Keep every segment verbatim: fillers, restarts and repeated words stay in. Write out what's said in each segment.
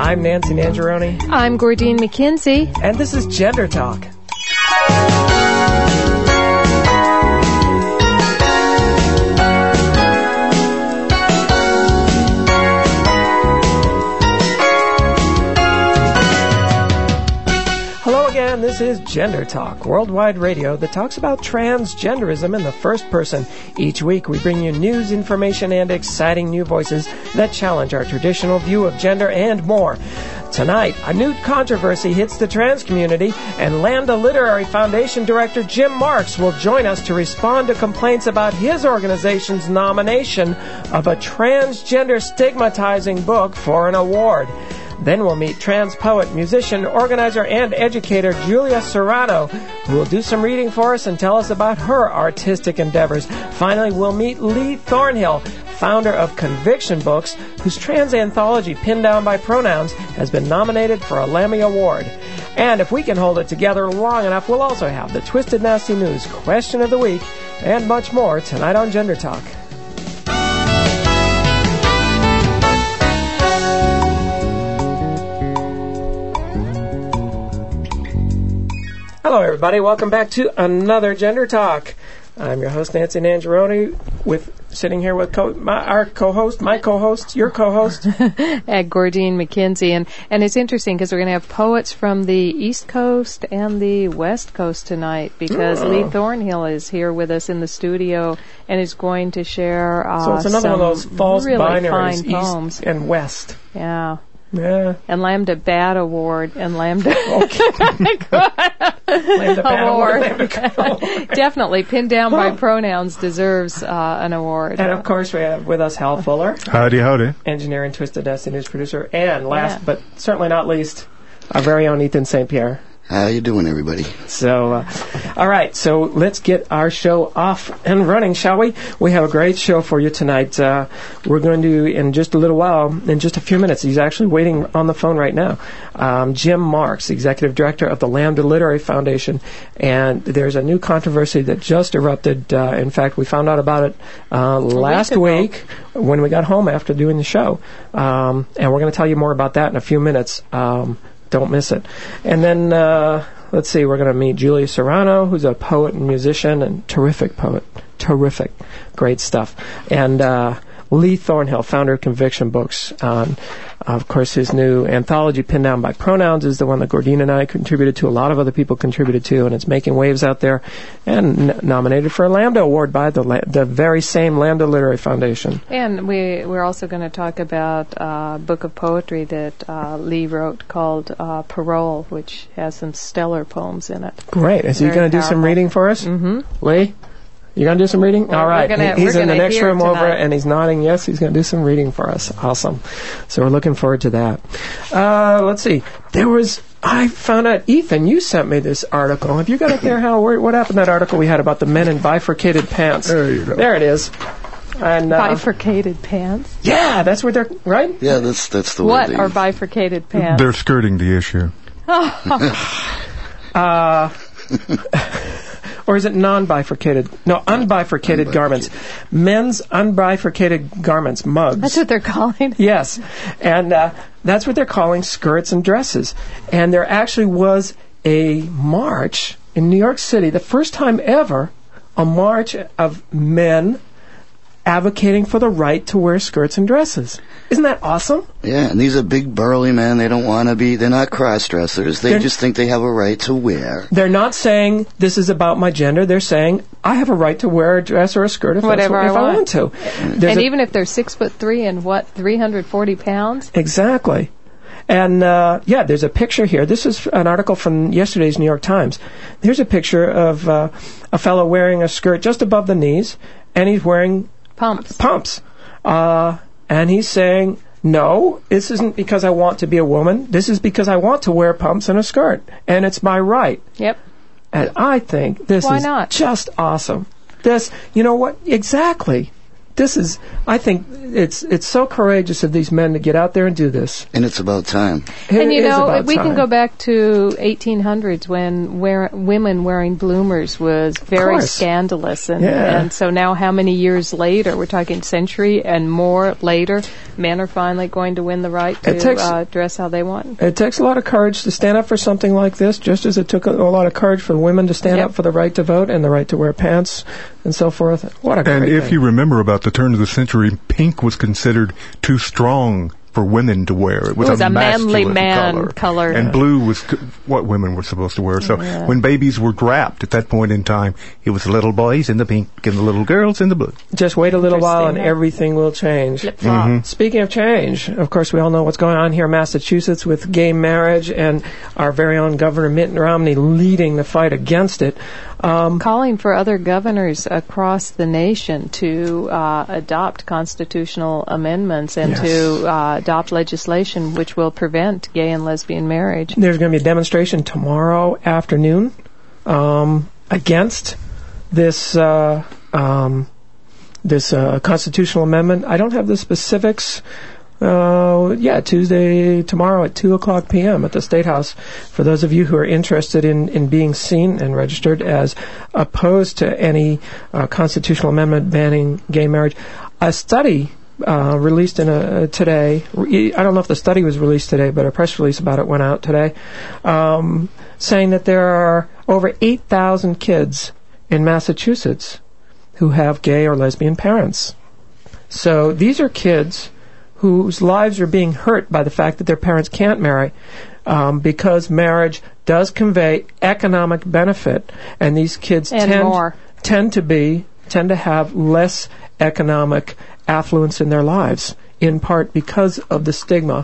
I'm Nancy Nangeroni. I'm Gordine McKenzie. And this is Gender Talk. This is Gender Talk, worldwide radio that talks about transgenderism in the first person. Each week we bring you news, information, and exciting new voices that challenge our traditional view of gender and more. Tonight, a new controversy hits the trans community, and Lambda Literary Foundation Director Jim Marks will join us to respond to complaints about his organization's nomination of a transgender stigmatizing book for an award. Then we'll meet trans poet, musician, organizer, and educator Julia Serrano, who will do some reading for us and tell us about her artistic endeavors. Finally, we'll meet Lee Thornhill, founder of Conviction Books, whose trans anthology, Pinned Down by Pronouns, has been nominated for a Lammy Award. And if we can hold it together long enough, we'll also have the Twisted Nasty News Question of the Week and much more tonight on Gender Talk. Hello, everybody. Welcome back to another Gender Talk. I'm your host, Nancy Nangeroni, with sitting here with co- my, our co-host, my co-host, your co-host, at Gordine McKenzie. And, and it's interesting because we're going to have poets from the East Coast and the West Coast tonight because oh. Lee Thornhill is here with us in the studio and is going to share uh, so it's another some one of those false really binaries, fine East poems. and West. Yeah. Yeah. And Lambda Bad Award and Lambda okay. Lambda Bad Award. Lambda Definitely Pinned Down by Pronouns deserves uh, an award. And of course we have with us Hal Fuller. Howdy, howdy. Engineer and Twisted Nasty News producer. And last yeah. but certainly not least, our very own Ethan Saint Pierre. How you doing, everybody? So, uh, all right. So let's get our show off and running, shall we? We have a great show for you tonight. Uh, we're going to, in just a little while, in just a few minutes, he's actually waiting on the phone right now, um, Jim Marks, Executive Director of the Lambda Literary Foundation. And there's a new controversy that just erupted. Uh, in fact, we found out about it uh, last week when we got home after doing the show. Um, and we're going to tell you more about that in a few minutes. Um Don't miss it. And then, uh, let's see, we're going to meet Julia Serrano, who's a poet and musician and terrific poet. Terrific. Great stuff. And uh, Lee Thornhill, founder of Conviction Books. Um, of course, his new anthology, Pinned Down by Pronouns, is the one that Gordine and I contributed to. A lot of other people contributed to, and it's making waves out there. And n- nominated for a Lambda Award by the La- the very same Lambda Literary Foundation. And we, we're also going to talk about a book of poetry that uh, Lee wrote called uh, Parole, which has some stellar poems in it. Great. Is he going to do some reading for us? Mm-hmm. Lee? You going to do some reading? Well, all right. Gonna, he's in the next room tonight. over, and he's nodding yes. He's going to do some reading for us. Awesome. So we're looking forward to that. Uh, let's see. There was, I found out, Ethan, you sent me this article. Have you got it there, Hal? Where, what happened to that article we had about the men in bifurcated pants? There you go. There it is. And, uh, bifurcated pants? Yeah, that's what they're, right? Yeah, that's that's the what way are bifurcated pants? They're skirting the issue. uh... Or is it non-bifurcated? No, unbifurcated garments. Men's unbifurcated garments, mugs. That's what they're calling. Yes. And uh, that's what they're calling skirts and dresses. And there actually was a march in New York City, the first time ever, a march of men advocating for the right to wear skirts and dresses. Isn't that awesome? Yeah, and these are big burly men. They don't want to be, they're not cross-dressers. They they're, just think they have a right to wear. They're not saying, this is about my gender. They're saying, I have a right to wear a dress or a skirt if, Whatever that's what, I if want. I want to. There's and a, even if they're six foot three and, what, three hundred forty pounds? Exactly. And, uh, yeah, there's a picture here. This is an article from yesterday's New York Times. Here's a picture of uh, a fellow wearing a skirt just above the knees, and he's wearing Pumps. Pumps. Uh, and he's saying, no, this isn't because I want to be a woman. This is because I want to wear pumps and a skirt. And it's my right. Yep. And I think this Why is not? just awesome. This, you know what? Exactly. this is, I think it's it's so courageous of these men to get out there and do this. And it's about time. It and you is know, about we time. can go back to eighteen hundreds when wear, women wearing bloomers was very course. scandalous. And, Yeah. and so now how many years later, we're talking century and more later, men are finally going to win the right to It takes- uh, dress how they want. It takes a lot of courage to stand up for something like this, just as it took a, a lot of courage for women to stand Yep. up for the right to vote and the right to wear pants and so forth. What a great And if thing. you remember about the turn of the century, pink was considered too strong for women to wear. It was, It was a manly masculine man color. color. And blue was c- what women were supposed to wear. So when babies were wrapped at that point in time, it was the little boys in the pink and the little girls in the blue. Just wait a little while and Interesting, huh? everything will change. Flip-flop. Mm-hmm. Speaking of change, of course, we all know what's going on here in Massachusetts with gay marriage and our very own Governor Mitt Romney leading the fight against it. Um, Calling for other governors across the nation to uh, adopt constitutional amendments and Yes. to uh, adopt legislation which will prevent gay and lesbian marriage. there's going to be a demonstration tomorrow afternoon um, against this uh, um, this uh, constitutional amendment. I don't have the specifics. Uh, yeah, Tuesday, tomorrow at two o'clock p.m. at the State House. For those of you who are interested in, in being seen and registered as opposed to any uh, constitutional amendment banning gay marriage, a study uh, released in a today. I don't know if the study was released today, but a press release about it went out today, um, saying that there are over eight thousand kids in Massachusetts who have gay or lesbian parents. So these are kids whose lives are being hurt by the fact that their parents can't marry, um, because marriage does convey economic benefit, and these kids And tend more. tend to be tend to have less economic affluence in their lives, in part because of the stigma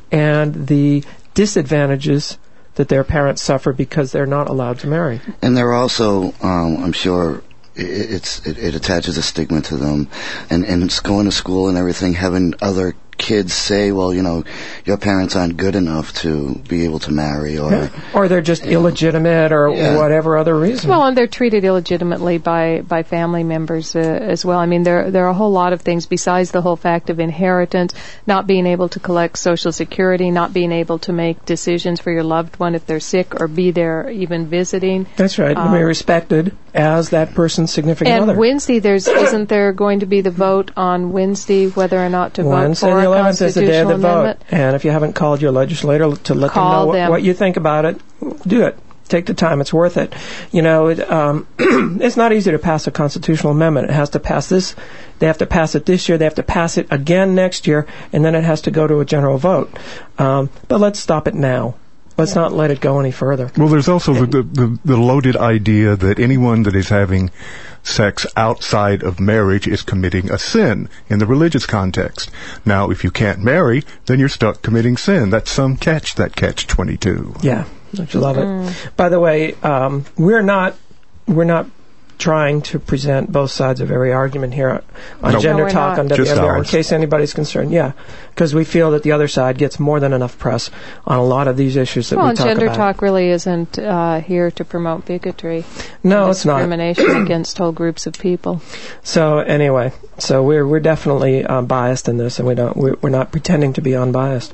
and the disadvantages that their parents suffer because they're not allowed to marry. And they're also, um, I'm sure, i- it's it, it attaches a stigma to them, and and it's going to school and everything, having other kids say, well, you know, your parents aren't good enough to be able to marry, or Or they're just illegitimate or Yeah. whatever other reason. Well, and they're treated illegitimately by, by family members uh, as well. I mean, there there are a whole lot of things besides the whole fact of inheritance, not being able to collect Social Security, not being able to make decisions for your loved one if they're sick or be there even visiting. That's right. Um, be respected as that person's significant And other. Wednesday, there's isn't there going to be the vote on Wednesday whether or not to Wednesday vote for the a eleventh is the day of constitutional the vote. amendment? And if you haven't called your legislator to let Call them know what, them. what you think about it, do it. Take the time. It's worth it. You know, it, um, it's not easy to pass a constitutional amendment. It has to pass this. They have to pass it this year. They have to pass it again next year. And then it has to go to a general vote. Um, but let's stop it now. Let's not let it go any further. Well, there's also the, the, the loaded idea that anyone that is having sex outside of marriage is committing a sin in the religious context. Now, if you can't marry, then you're stuck committing sin. That's some catch, that catch twenty-two. Yeah, don't you love it? By the way, um, we're not we're not trying to present both sides of every argument here on Nope. Gender No, we're Talk not. on W Just W R, in ours. case anybody's concerned. Yeah, because we feel that the other side gets more than enough press on a lot of these issues that Well, we and talk Gender about. Talk really isn't uh, here to promote bigotry. no, and it's not. discrimination against whole groups of people. So anyway, so we're we're definitely uh, biased in this, and we don't we're, we're not pretending to be unbiased.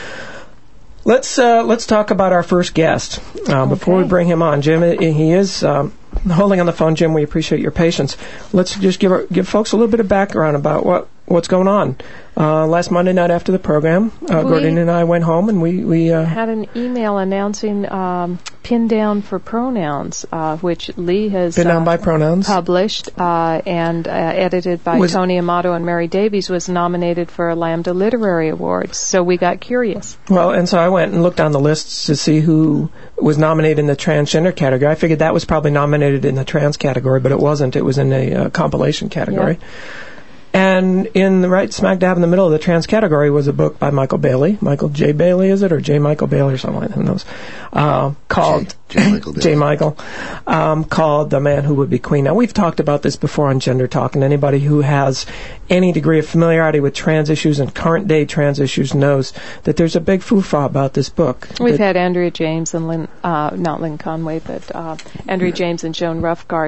Let's uh, let's talk about our first guest uh, before we Okay. bring him on. Jim, uh, he is um, holding on the phone. Jim, we appreciate your patience. Let's just give our, give folks a little bit of background about what what's going on. Uh, last Monday night after the program, uh, We- Gordon and I went home, and we we uh, Had an email announcing um, Pin Down for Pronouns, uh, which Lee has been uh, down by pronouns. published uh, and uh, edited by Was- Tony Amato and Mary Davies, was nominated for a Lambda Literary Awards. So we got curious. Well, and so I went and looked on the lists to see who was nominated in the transgender category. I figured that was probably nominated in the trans category, but it wasn't. It was in a uh, compilation category. And in the right smack dab in the middle of the trans category was a book by Michael Bailey. Michael J. Bailey, is it? Or J. Michael Bailey or something like that. Who knows? Uh, called J. J. Michael Bailey. J. Michael. Um, called The Man Who Would Be Queen. Now, we've talked about this before on Gender Talk, and anybody who has any degree of familiarity with trans issues and current day trans issues knows that there's a big foo-fa about this book. We've That- had Andrea James and Lynn, uh, not Lynn Conway, but uh, Andrea James and Joan Roughgarden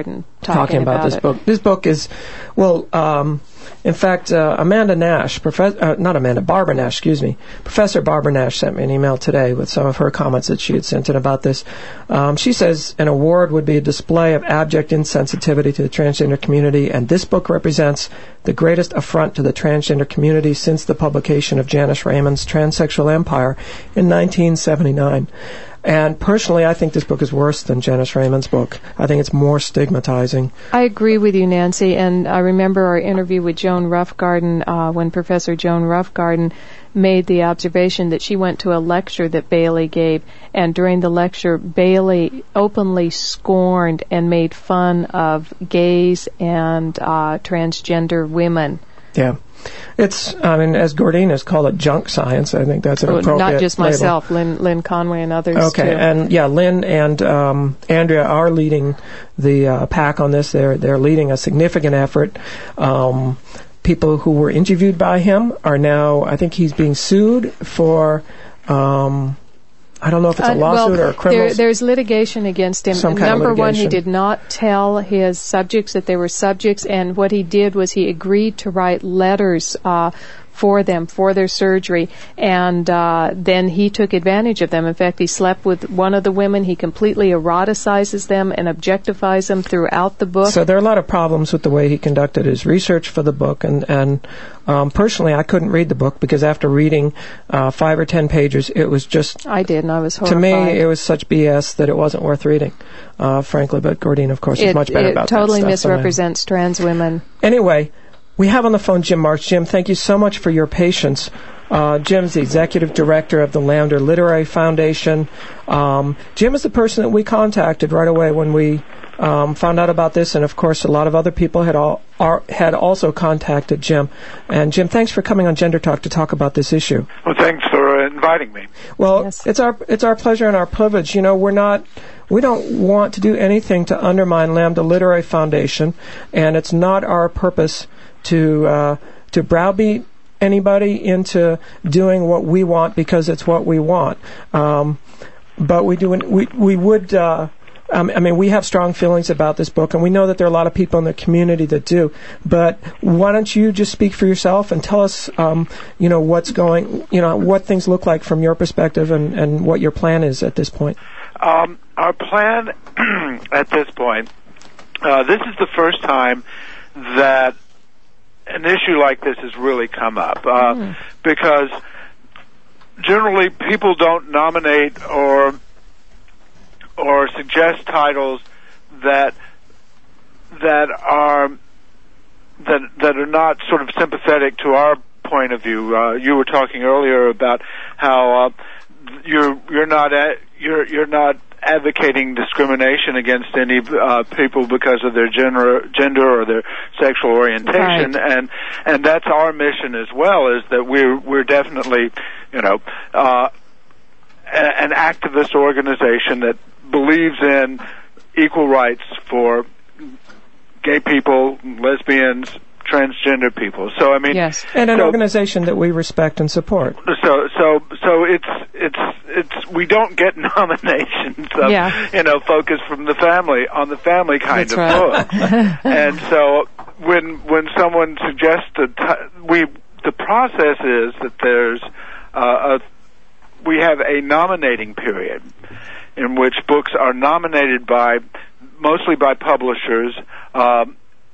talking, about, about this it. book. This book is, well, um, in fact, uh, Amanda Nash, prof- uh, not Amanda, Barbara Nash, excuse me, Professor Barbara Nash sent me an email today with some of her comments that she had sent in about this. Um, she says an award would be a display of abject insensitivity to the transgender community, and this book represents the greatest affront to the transgender community since the publication of Janice Raymond's Transsexual Empire in nineteen seventy-nine. And personally, I think this book is worse than Janice Raymond's book. I think it's more stigmatizing. I agree with you, Nancy, and I remember our interview with Joan Roughgarden uh, when Professor Joan Roughgarden made the observation that she went to a lecture that Bailey gave, and during the lecture, Bailey openly scorned and made fun of gays and uh, transgender women. Yeah. It's, I mean, as Gordine has called it, junk science. I think that's an well, appropriate Not just label. myself, Lynn, Lynn Conway and others, Okay, too. and yeah, Lynn and um, Andrea are leading the uh, pack on this. They're they're leading a significant effort. Um, people who were interviewed by him are now, I think he's being sued for, um, I don't know if it's a Uh, lawsuit well, or a criminal. There, there's litigation against him. Some kind of Number one, he litigation. did not tell his subjects that they were subjects, and what he did was he agreed to write letters uh, for them, for their surgery, and uh, then he took advantage of them. In fact, he slept with one of the women. He completely eroticizes them and objectifies them throughout the book. So there are a lot of problems with the way he conducted his research for the book, and, and um, personally, I couldn't read the book because after reading uh, five or ten pages, it was just... I did, and I was horrified. To me, it was such B S that it wasn't worth reading, uh, frankly, but Gordine, of course, is it, much better it about totally that stuff than I am. misrepresents trans women. Anyway, we have on the phone Jim Marks. Jim, thank you so much for your patience. Uh, Jim's the executive director of the Lambda Literary Foundation. Um, Jim is the person that we contacted right away when we um, found out about this, and of course, a lot of other people had all are, had also contacted Jim. And Jim, thanks for coming on Gender Talk to talk about this issue. Well, thanks for uh, inviting me. Well, Yes. it's our it's our pleasure and our privilege. You know, we're not we don't want to do anything to undermine Lambda Literary Foundation, and it's not our purpose to uh, to browbeat anybody into doing what we want because it's what we want. Um, but we do we we would. Uh, Um, I mean, we have strong feelings about this book, and we know that there are a lot of people in the community that do. But why don't you just speak for yourself and tell us, um, you know, what's going, you know, what things look like from your perspective, and, and what your plan is at this point. Um, our plan at this point, uh, this is the first time that an issue like this has really come up, uh, mm. because generally people don't nominate or or suggest titles that that are that that are not sort of sympathetic to our point of view. Uh, you were talking earlier about how uh, you're you're not a, you're you're not advocating discrimination against any uh, people because of their gender gender or their sexual orientation, right. and and that's our mission as well. Is that we're we're definitely you know uh, a, an activist organization that believes in equal rights for gay people, lesbians, transgender people. So I mean, yes, and an so, organization that we respect and support. So, so, so it's it's it's we don't get nominations of yeah. you know focus from the family on the family kind That's of right. book. And so when when someone suggests a t- we the process is that there's uh, a we have a nominating period in which books are nominated by, mostly by publishers. Um,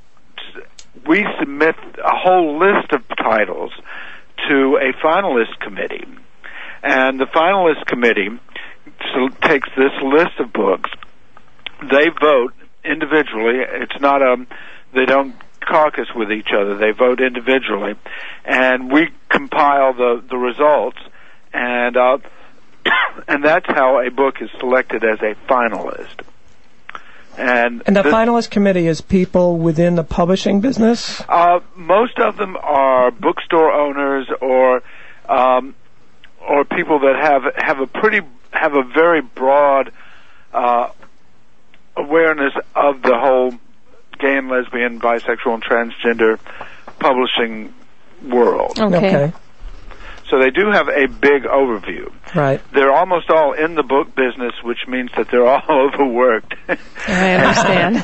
we submit a whole list of titles to a finalist committee, and the finalist committee so takes this list of books. They vote individually. It's not a, they don't caucus with each other. They vote individually, and we compile the, the results, and uh, and that's how a book is selected as a finalist. And, and the this, finalist committee is people within the publishing business? Uh, most of them are bookstore owners or um, or people that have have a pretty have a very broad uh, awareness of the whole gay and lesbian, bisexual, and transgender publishing world. Okay. okay. So they do have a big overview. Right. They're almost all in the book business, which means that they're all overworked. I understand.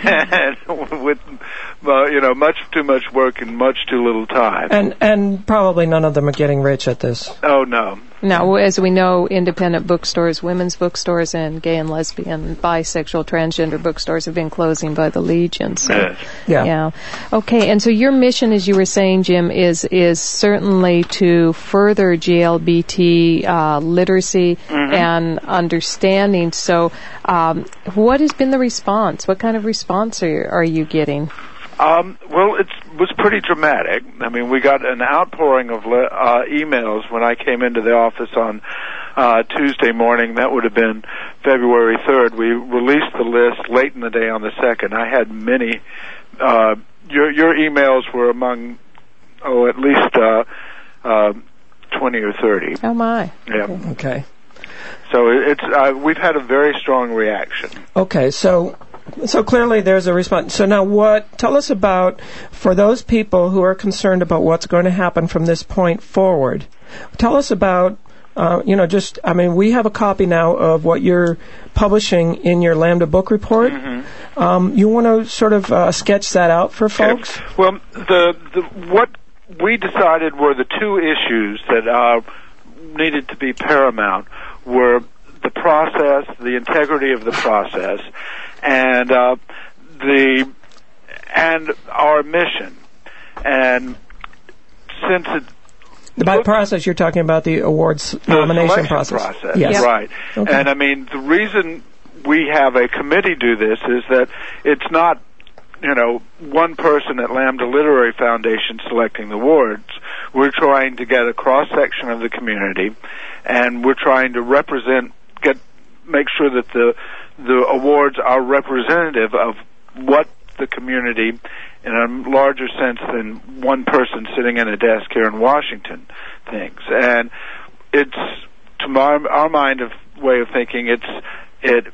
And with, well, you know, much too much work and much too little time. And and probably none of them are getting rich at this. Oh, no. Now, as we know, independent bookstores, women's bookstores, and gay and lesbian, bisexual, transgender bookstores have been closing by the legion. So, Yes. Yeah. yeah. Okay, and so your mission, as you were saying, Jim, is is certainly to further G L B T uh, literacy Mm-hmm. and understanding. So, um, what has been the response? What kind of response are, are you getting? Um, well, it was pretty dramatic. I mean, we got an outpouring of le- uh, emails when I came into the office on uh, Tuesday morning. That would have been February third. We released the list late in the day on the second. I had many. Uh, your your emails were among, oh, at least uh, uh, twenty or thirty. Oh, my. Yeah. Okay. So it's uh, we've had a very strong reaction. Okay, so so clearly there's a response. So now what, tell us about, for those people who are concerned about what's going to happen from this point forward, tell us about, uh, you know, just, I mean, we have a copy now of what you're publishing in your Lambda book report. Mm-hmm. Um, you want to sort of uh, sketch that out for folks? Okay. Well, the, the what we decided were the two issues that uh, needed to be paramount were the process, the integrity of the process, and uh, the and our mission. And since it By process, you're talking about the awards the nomination selection process. process, Yes. Yep. right? Okay. And I mean, the reason we have a committee do this is that it's not, you know, one person at Lambda Literary Foundation selecting the awards. We're trying to get a cross section of the community, and we're trying to represent, get, make sure that the the awards are representative of what the community, in a larger sense than one person sitting in a desk here in Washington, thinks. And it's, to my, our mind of way of thinking, it's it.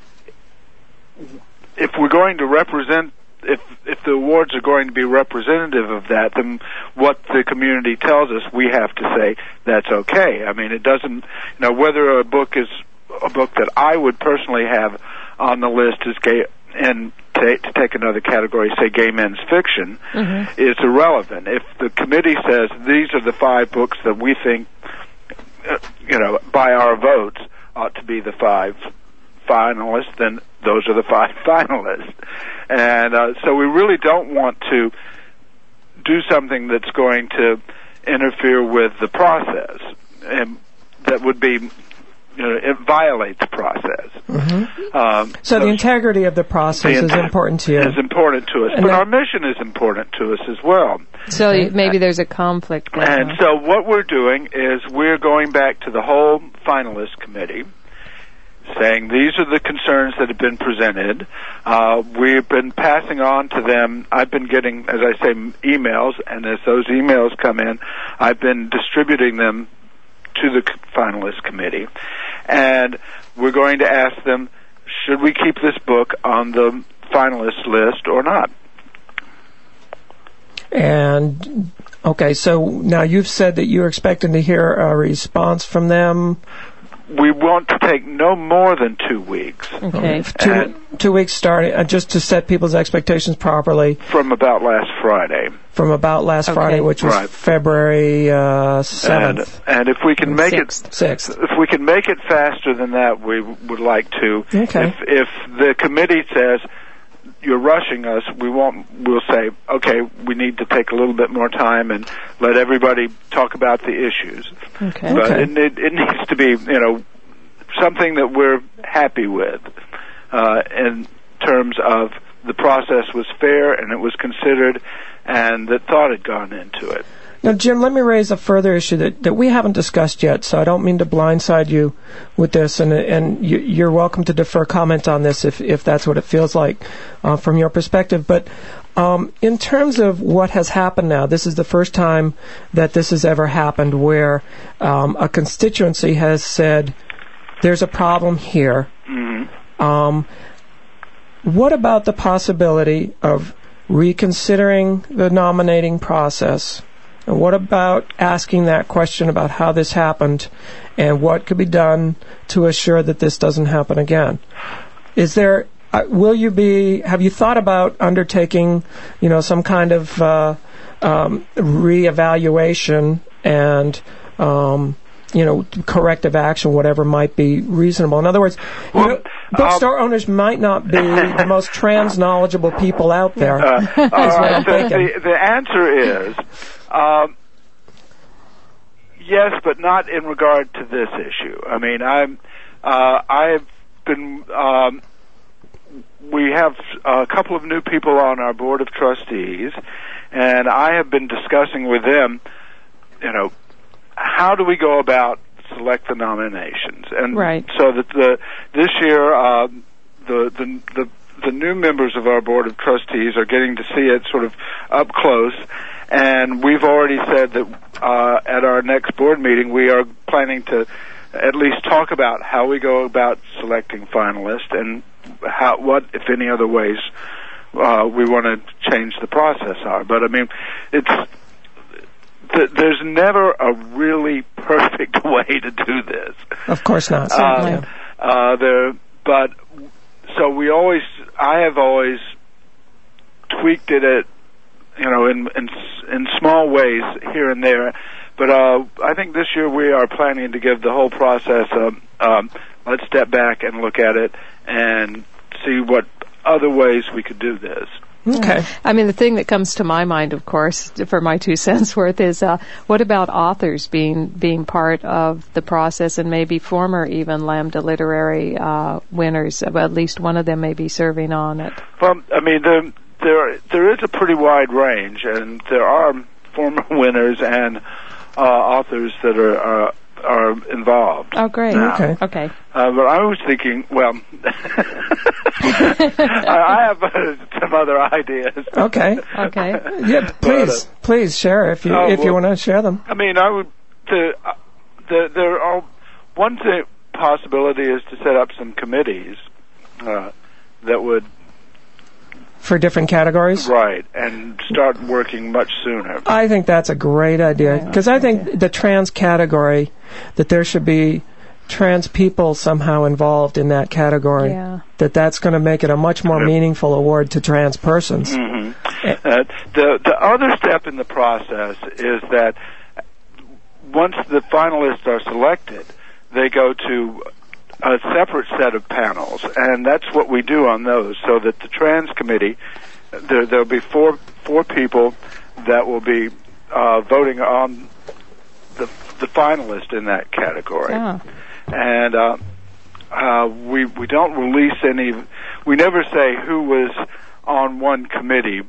If we're going to represent, if if the awards are going to be representative of that, then what the community tells us, we have to say that's okay. I mean, it doesn't, you know, whether a book is a book that I would personally have on the list is gay, and to, to take another category, say gay men's fiction, mm-hmm. is irrelevant. If the committee says these are the five books that we think, uh, you know, by our votes ought to be the five finalists, then those are the five finalists. And uh, so we really don't want to do something that's going to interfere with the process, and that would be, you know, it violates the process. Mm-hmm. Um, so, so the integrity of the process the is important to you. Is important to us, and but that, our mission is important to us as well. So maybe there's a conflict there. And so what we're doing is we're going back to the whole finalist committee, saying these are the concerns that have been presented. Uh, we've been passing on to them. I've been getting, as I say, emails, and as those emails come in, I've been distributing them to the finalist committee. And we're going to ask them, should we keep this book on the finalist list or not? And, okay, so now you've said that you're expecting to hear a response from them. We want to take no more than two weeks. Okay. Two, two weeks starting, uh, just to set people's expectations properly. From about last Friday. From about last okay. Friday, which was right. February uh, seventh. And, and if we can make Sixth. it Sixth. if we can make it faster than that, we would like to. Okay. If, if the committee says you're rushing us, we won't. We'll say, okay, we need to take a little bit more time and let everybody talk about the issues. Okay. But Okay. it, it, it needs to be, you know, something that we're happy with uh, in terms of the process was fair and it was considered and that thought had gone into it. Now, Jim, let me raise a further issue that, that we haven't discussed yet, so I don't mean to blindside you with this, and and you, you're welcome to defer comment on this if, if that's what it feels like uh, from your perspective. But um, in terms of what has happened now, this is the first time that this has ever happened where um, a constituency has said, there's a problem here. Mm-hmm. Um, what about the possibility of reconsidering the nominating process And what about asking that question about how this happened and what could be done to assure that this doesn't happen again? Is there, uh, will you be, have you thought about undertaking, you know, some kind of uh, um, reevaluation and, um, you know, corrective action, whatever might be reasonable? In other words, you Well, know, bookstore owners might not be the most trans-knowledgeable people out there. Uh, what I'm so thinking. the, the answer is um, yes, but not in regard to this issue. I mean, I'm uh, I've been um, we have a couple of new people on our board of trustees, and I have been discussing with them, you know, how do we go about select the nominations, and Right. so that the this year uh, the the the the new members of our board of trustees are getting to see it sort of up close, and we've already said that uh, at our next board meeting we are planning to at least talk about how we go about selecting finalists and how, what, if any, other ways uh, we want to change the process are. But I mean, it's th- there's never a really perfect way to do this. Of course not. Uh, uh, there, but so we always, I have always tweaked it at, you know, in in, in small ways here and there. But uh, I think this year we are planning to give the whole process a um, let's step back and look at it and see what other ways we could do this. Okay. I mean, the thing that comes to my mind, of course, for my two cents worth, is uh, what about authors being being part of the process, and maybe former even Lambda Literary uh, winners? At least one of them may be serving on it. Well, I mean, there there there is a pretty wide range, and there are former winners and uh, authors that are are, are involved. Oh, great. Now. Okay. Okay. Uh, but I was thinking, well, I, I have uh, some other ideas. Okay. Okay. Yeah, please, But, uh, please share if you oh, if you well- want to share them. I mean, I would. The, uh, the there are one thing possibility is to set up some committees uh, that would For different categories? right and start working much sooner. I think that's a great idea, because I think the trans category, that there should be trans people somehow involved in that category, Yeah. that that's going to make it a much more meaningful award to trans persons. hmm Uh, the the other step in the process is that once the finalists are selected, they go to a separate set of panels, and that's what we do on those. So that the trans committee, there there'll be four four people that will be uh, voting on the the finalist in that category, Yeah. and uh, uh, we we don't release any. We never say who was on one committee,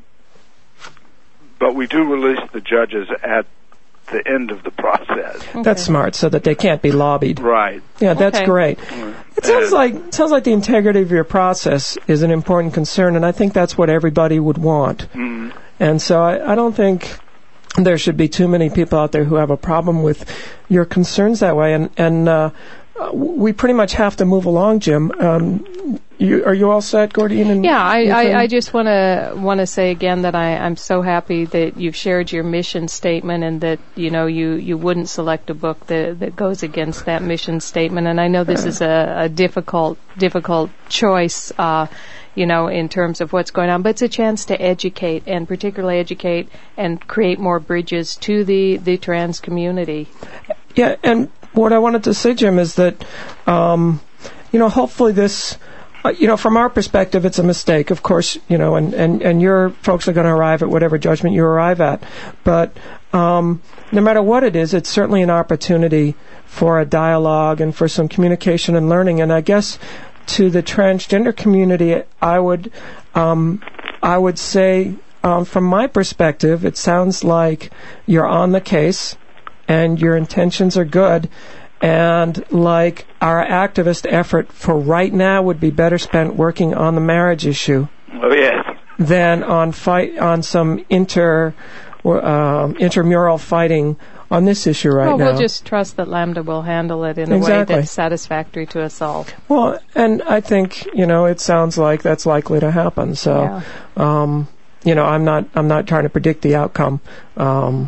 but we do release the judges at the end of the process. That's smart, so that they can't be lobbied. Right. Yeah, that's Okay. great. It sounds like it sounds like the integrity of your process is an important concern, and I think that's what everybody would want. Mm. And so I, I don't think there should be too many people out there who have a problem with your concerns that way. And and uh, we pretty much have to move along, Jim. Um, you, are you all set, Gordine? And Yeah, I, Ethan? I, I just want to want to say again that I, I'm so happy that you've shared your mission statement, and that you know you, you wouldn't select a book that that goes against that mission statement. And I know this is a, a difficult difficult choice, uh, you know, in terms of what's going on, but it's a chance to educate, and particularly educate and create more bridges to the, the trans community. Yeah, and what I wanted to say, Jim, is that, um, you know, hopefully this, uh, you know, from our perspective, it's a mistake, of course, you know, and, and, and your folks are going to arrive at whatever judgment you arrive at. But um, no matter what it is, it's certainly an opportunity for a dialogue and for some communication and learning. And I guess to the transgender community, I would, um, I would say, um, from my perspective, it sounds like you're on the case, and your intentions are good, and like our activist effort for right now would be better spent working on the marriage issue Oh yes. than on fight on some inter uh, intramural fighting on this issue right well, now. we'll just trust that Lambda will handle it in a Exactly. way that's satisfactory to us all. Well, and I think, you know, it sounds like that's likely to happen. So, Yeah. um, you know, I'm not I'm not trying to predict the outcome. Um,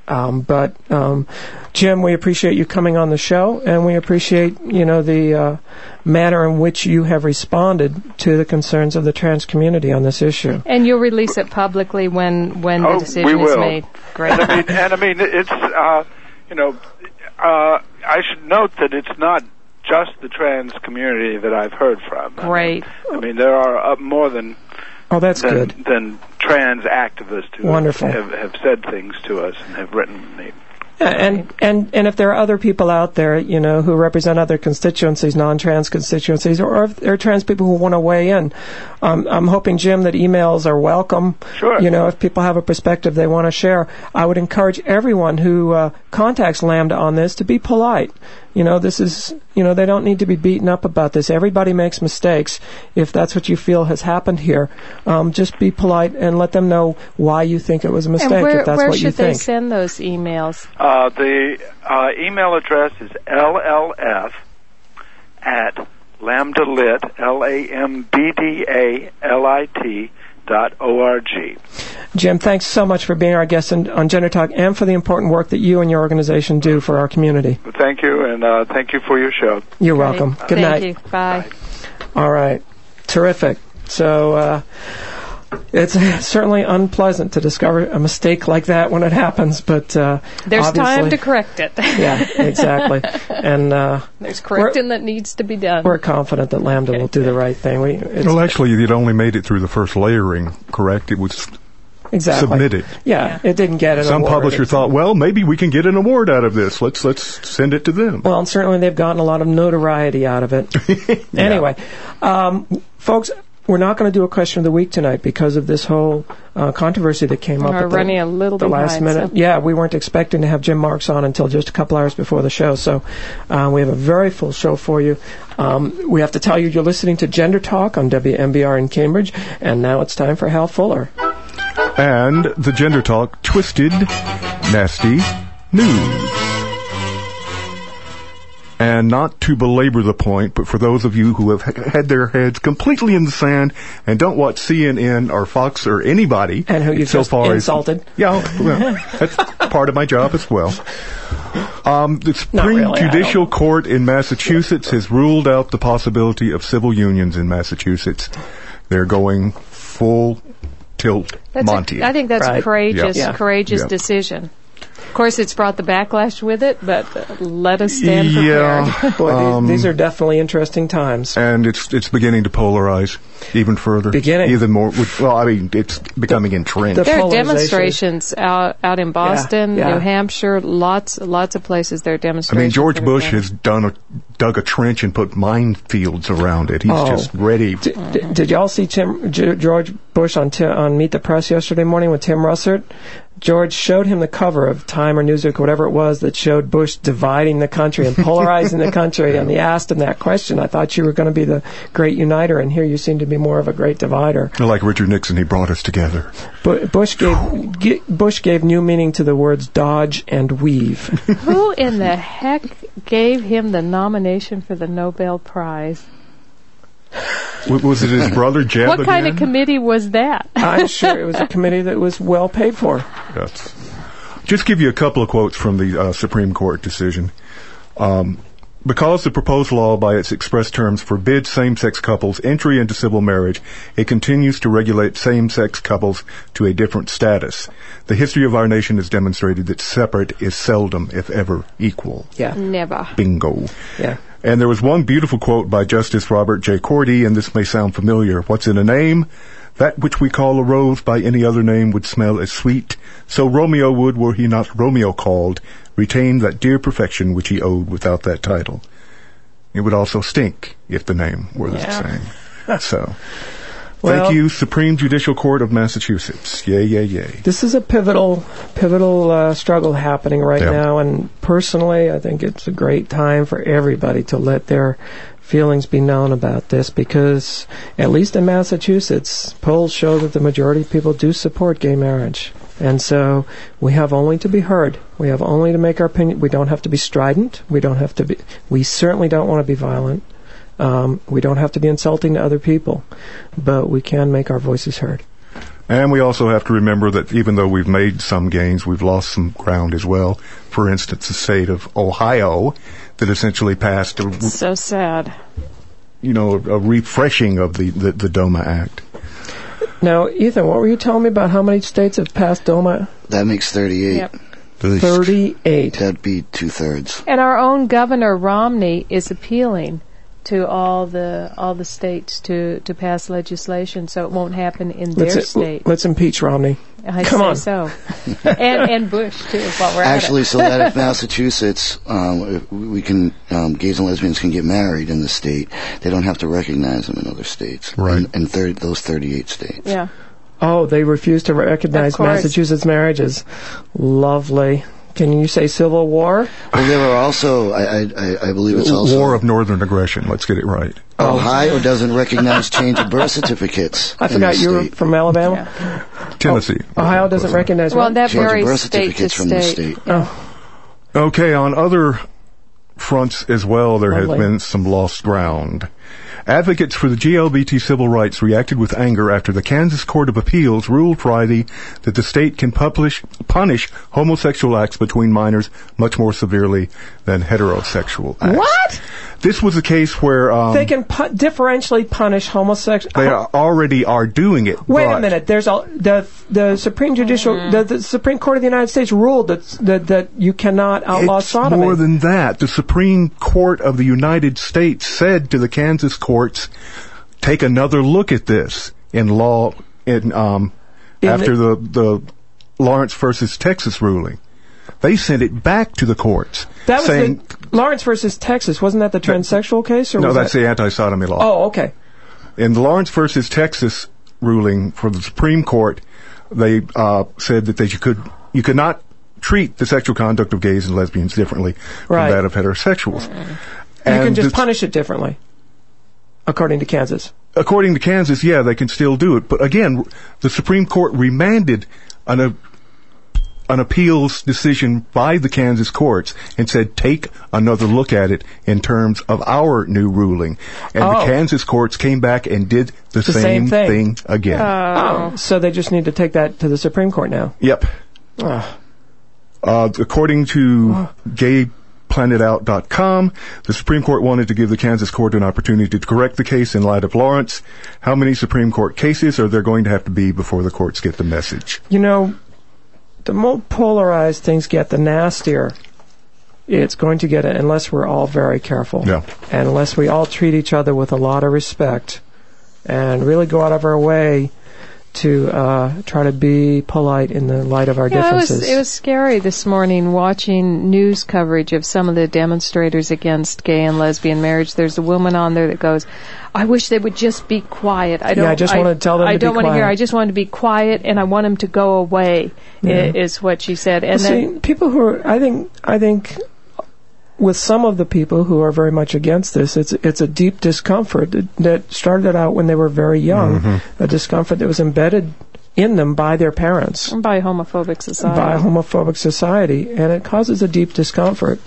Um, but um, Jim, we appreciate you coming on the show, and we appreciate you know the uh, manner in which you have responded to the concerns of the trans community on this issue. And you'll release it publicly when when Oh, the we decision is will. made. Great. And I mean, and I mean, it's uh, you know, uh, I should note that it's not just the trans community that I've heard from. Great. I mean, I mean there are uh, more than Oh, that's than, good. than trans activists who Wonderful. have, have said things to us and have written me. Yeah, and, and, and if there are other people out there, you know, who represent other constituencies, non-trans constituencies, or if there are trans people who want to weigh in, um, I'm hoping, Jim, that emails are welcome. Sure. You know, if people have a perspective they want to share, I would encourage everyone who uh, contacts Lambda on this to be polite. You know, this is, you know, they don't need to be beaten up about this. Everybody makes mistakes. If that's what you feel has happened here, um, just be polite and let them know why you think it was a mistake, And where, if that's where what you should they think. send those emails? Uh, the uh, email address is L L F at lambdalit, L A M B D A L I T dot O R G. Jim, thanks so much for being our guest on, on Gender Talk and for the important work that you and your organization do for our community. Thank you, and uh, thank you for your show. You're Great. welcome. Good Thank night. you. Bye. All right. Terrific. So uh, it's certainly unpleasant to discover a mistake like that when it happens, but uh, There's obviously, time to correct it. yeah, exactly. And uh, There's correcting that needs to be done. we're confident that Lambda will do the right thing. We, it's, Well, actually, it only made it through the first layering, correct? It was exactly. submitted. Yeah, it didn't get an Some award. publisher thought, well, maybe we can get an award out of this. Let's let's send it to them. Well, and certainly they've gotten a lot of notoriety out of it. Anyway, um, folks, we're not going to do a question of the week tonight because of this whole uh, controversy that came up We're at the, running a little the last behind, minute. so- Yeah, we weren't expecting to have Jim Marks on until just a couple hours before the show, so uh, we have a very full show for you. Um, we have to tell you you're listening to Gender Talk on W M B R in Cambridge, and now it's time for Hal Fuller. And the Gender Talk Twisted, Nasty News. And not to belabor the point, but for those of you who have ha- had their heads completely in the sand and don't watch C N N or Fox or anybody, And who you've so just far insulted. As, yeah, well, that's part of my job as well. Um, the Supreme really, I Judicial don't. Court in Massachusetts has ruled out the possibility of civil unions in Massachusetts. They're going full tilt That's Monty. A, I think that's Right. a courageous, Yep. Yeah. courageous Yep. decision. Of course, it's brought the backlash with it, but uh, let us stand Yeah. prepared. Boy, these- Um, these are definitely interesting times. And it's it's beginning to polarize even further. Beginning. Even more. with- Well, I mean, it's becoming entrenched. the- There are polarization. demonstrations out out in Boston, yeah. New Hampshire, lots lots of places there are I demonstrations. mean, George that are Bush done. has done a, dug a trench and put minefields around it. He's Oh. just ready. D- d- did y'all see Tim G- George Bush on Ti- on Meet the Press yesterday morning with Tim Russert? George showed him the cover of Time or Newsweek, or whatever it was, that showed Bush dividing the country and polarizing the country. And he asked him that question. I thought you were going to be the great uniter, and here you seem to be more of a great divider. Like Richard Nixon, he brought us together. Bu- Bush gave g- Bush gave new meaning to the words dodge and weave. Who in the heck gave him the nomination for the Nobel Prize? W- Was it his brother Jeb What kind of again? committee was that? I'm sure it was a committee that was well paid for. Yes. Just give you a couple of quotes from the uh, Supreme Court decision. Um, because the proposed law by its express terms forbids same-sex couples entry into civil marriage, it continues to regulate same-sex couples to a different status. The history of our nation has demonstrated that separate is seldom, if ever, equal. Yeah, Never. Bingo. yeah. And there was one beautiful quote by Justice Robert J. Cordy, and this may sound familiar. What's in a name? That which we call a rose by any other name would smell as sweet. So Romeo would, were he not Romeo called, retain that dear perfection which he owed without that title. It would also stink if the name were the Yeah. same. So, Well- thank you, Supreme Judicial Court of Massachusetts. Yay, yay, yay. This is a pivotal, pivotal uh, struggle happening right Yeah. now, and personally, I think it's a great time for everybody to let their feelings be known about this, because at least in Massachusetts, polls show that the majority of people do support gay marriage, and so we have only to be heard. We have only to make our opinion. We don't have to be strident. We don't have to be. We certainly don't want to be violent. Um, we don't have to be insulting to other people, but we can make our voices heard. And we also have to remember that even though we've made some gains, we've lost some ground as well. For instance, the state of Ohio that essentially passed a, So sad. you know, a refreshing of the, the, the DOMA Act. Now, Ethan, what were you telling me about how many states have passed DOMA? That makes thirty-eight. Yep. thirty-eight. That'd be two-thirds. And our own Governor Romney is appealing to all the all the states to, to pass legislation so it won't happen in their Let's, state. let's impeach Romney. I Come say on. so. and and Bush too. While we're Actually, at it. so that if Massachusetts, um, if we can, um, gays and lesbians can get married in the state, they don't have to recognize them in other states. Right. In, in thirty, those thirty-eight states. Yeah. Oh, they refuse to recognize Of course. Massachusetts marriages. Lovely. Can you say Civil War? Well, there were also, I, I, I believe it's also War of Northern Aggression. Let's get it right. Ohio doesn't recognize change of birth certificates. I in forgot the you were state. from Alabama. Yeah. Tennessee. Ohio doesn't recognize Well, what? that Change of varies birth state to certificates from the state. state. Oh, Okay, on other fronts as well, there has Lovely. been some lost ground. Advocates for the G L B T civil rights reacted with anger after the Kansas Court of Appeals ruled Friday that the state can publish, punish homosexual acts between minors much more severely than heterosexual acts. what? This was a case where um, They can pu- differentially punish homosexual. they are, already are doing it. Wait but a minute. There's a the the Supreme Judicial the, the Supreme Court of the United States ruled that that, that you cannot outlaw It's sodomy. more than that. The Supreme Court of the United States said to the Kansas courts, take another look at this in law in um In after the- the, the Lawrence versus Texas ruling. They sent it back to the courts. that was saying, the Lawrence versus Texas. Wasn't that the transsexual case? Or no, was that's that? the anti-sodomy law. Oh, okay. In the Lawrence versus Texas ruling for the Supreme Court, they uh, said that they could you could not treat the sexual conduct of gays and lesbians differently Right. from that of heterosexuals. You And can just the- punish it differently, according to Kansas. According to Kansas, yeah, they can still do it. But again, the Supreme Court remanded an, a, an appeals decision by the Kansas courts and said, take another look at it in terms of our new ruling. And Oh. the Kansas courts came back and did the, The same, same thing. thing. again. Oh, so they just need to take that to the Supreme Court now. Yep. Oh. Uh, according to gay planet out dot com, the Supreme Court wanted to give the Kansas court an opportunity to correct the case in light of Lawrence. How many Supreme Court cases are there going to have to be before the courts get the message? You know, the more polarized things get, the nastier it's going to get, unless we're all very careful. Yeah. And unless we all treat each other with a lot of respect and really go out of our way to uh, try to be polite in the light of our Yeah, it differences. was, it was scary this morning watching news coverage of some of the demonstrators against gay and lesbian marriage. There's a woman on there that goes, I wish they would just be quiet. I don't, I just wanna tell them I to be don't want to hear. quiet." I just want to be quiet, and I want them to go away, Yeah. i- is what she said. And Well, then, see, people who are, I think, I think, with some of the people who are very much against this, it's it's a deep discomfort that, that started out when they were very young, Mm-hmm. a discomfort that was embedded in them by their parents, by homophobic society. by a homophobic society, and it causes a deep discomfort.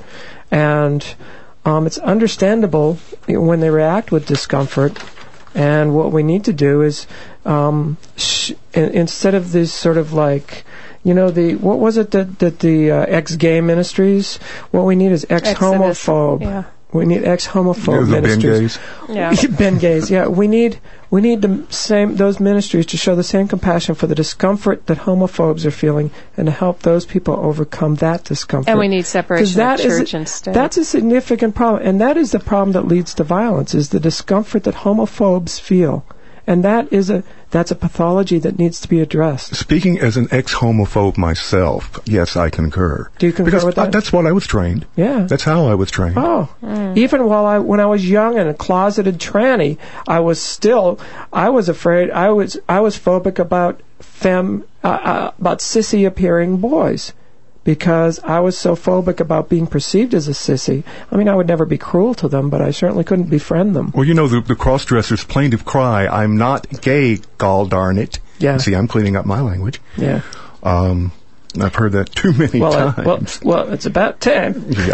And um, it's understandable when they react with discomfort. And what we need to do is, um, sh- in, instead of this sort of like, you know, the what was it that that the uh, ex-gay ministries? What we need is ex-homophobe. Yeah. We need ex-homophobe The Ben ministries. Gays. Yeah. Ben gays, yeah. We need we need the same those ministries to show the same compassion for the discomfort that homophobes are feeling, and to help those people overcome that discomfort. And we need 'Cause separation that of is church a- and state. That's a significant problem, and that is the problem that leads to violence: is the discomfort that homophobes feel, and that is a that's a pathology that needs to be addressed. Speaking as an ex-homophobe myself, yes, I concur. Do you concur because with that? I- that's what I was trained. Yeah. That's how I was trained. Oh, even while I, when I was young and a closeted tranny, I was still, I was afraid, I was, I was phobic about fem, uh, uh, about sissy appearing boys, because I was so phobic about being perceived as a sissy. I mean, I would never be cruel to them, but I certainly couldn't befriend them. Well, you know, the, the cross-dresser's plaintive cry, I'm not gay, gall darn it. Yeah. See, I'm cleaning up my language. Yeah. Um, I've heard that too many Well, uh, times. well, well, it's about time. Yeah.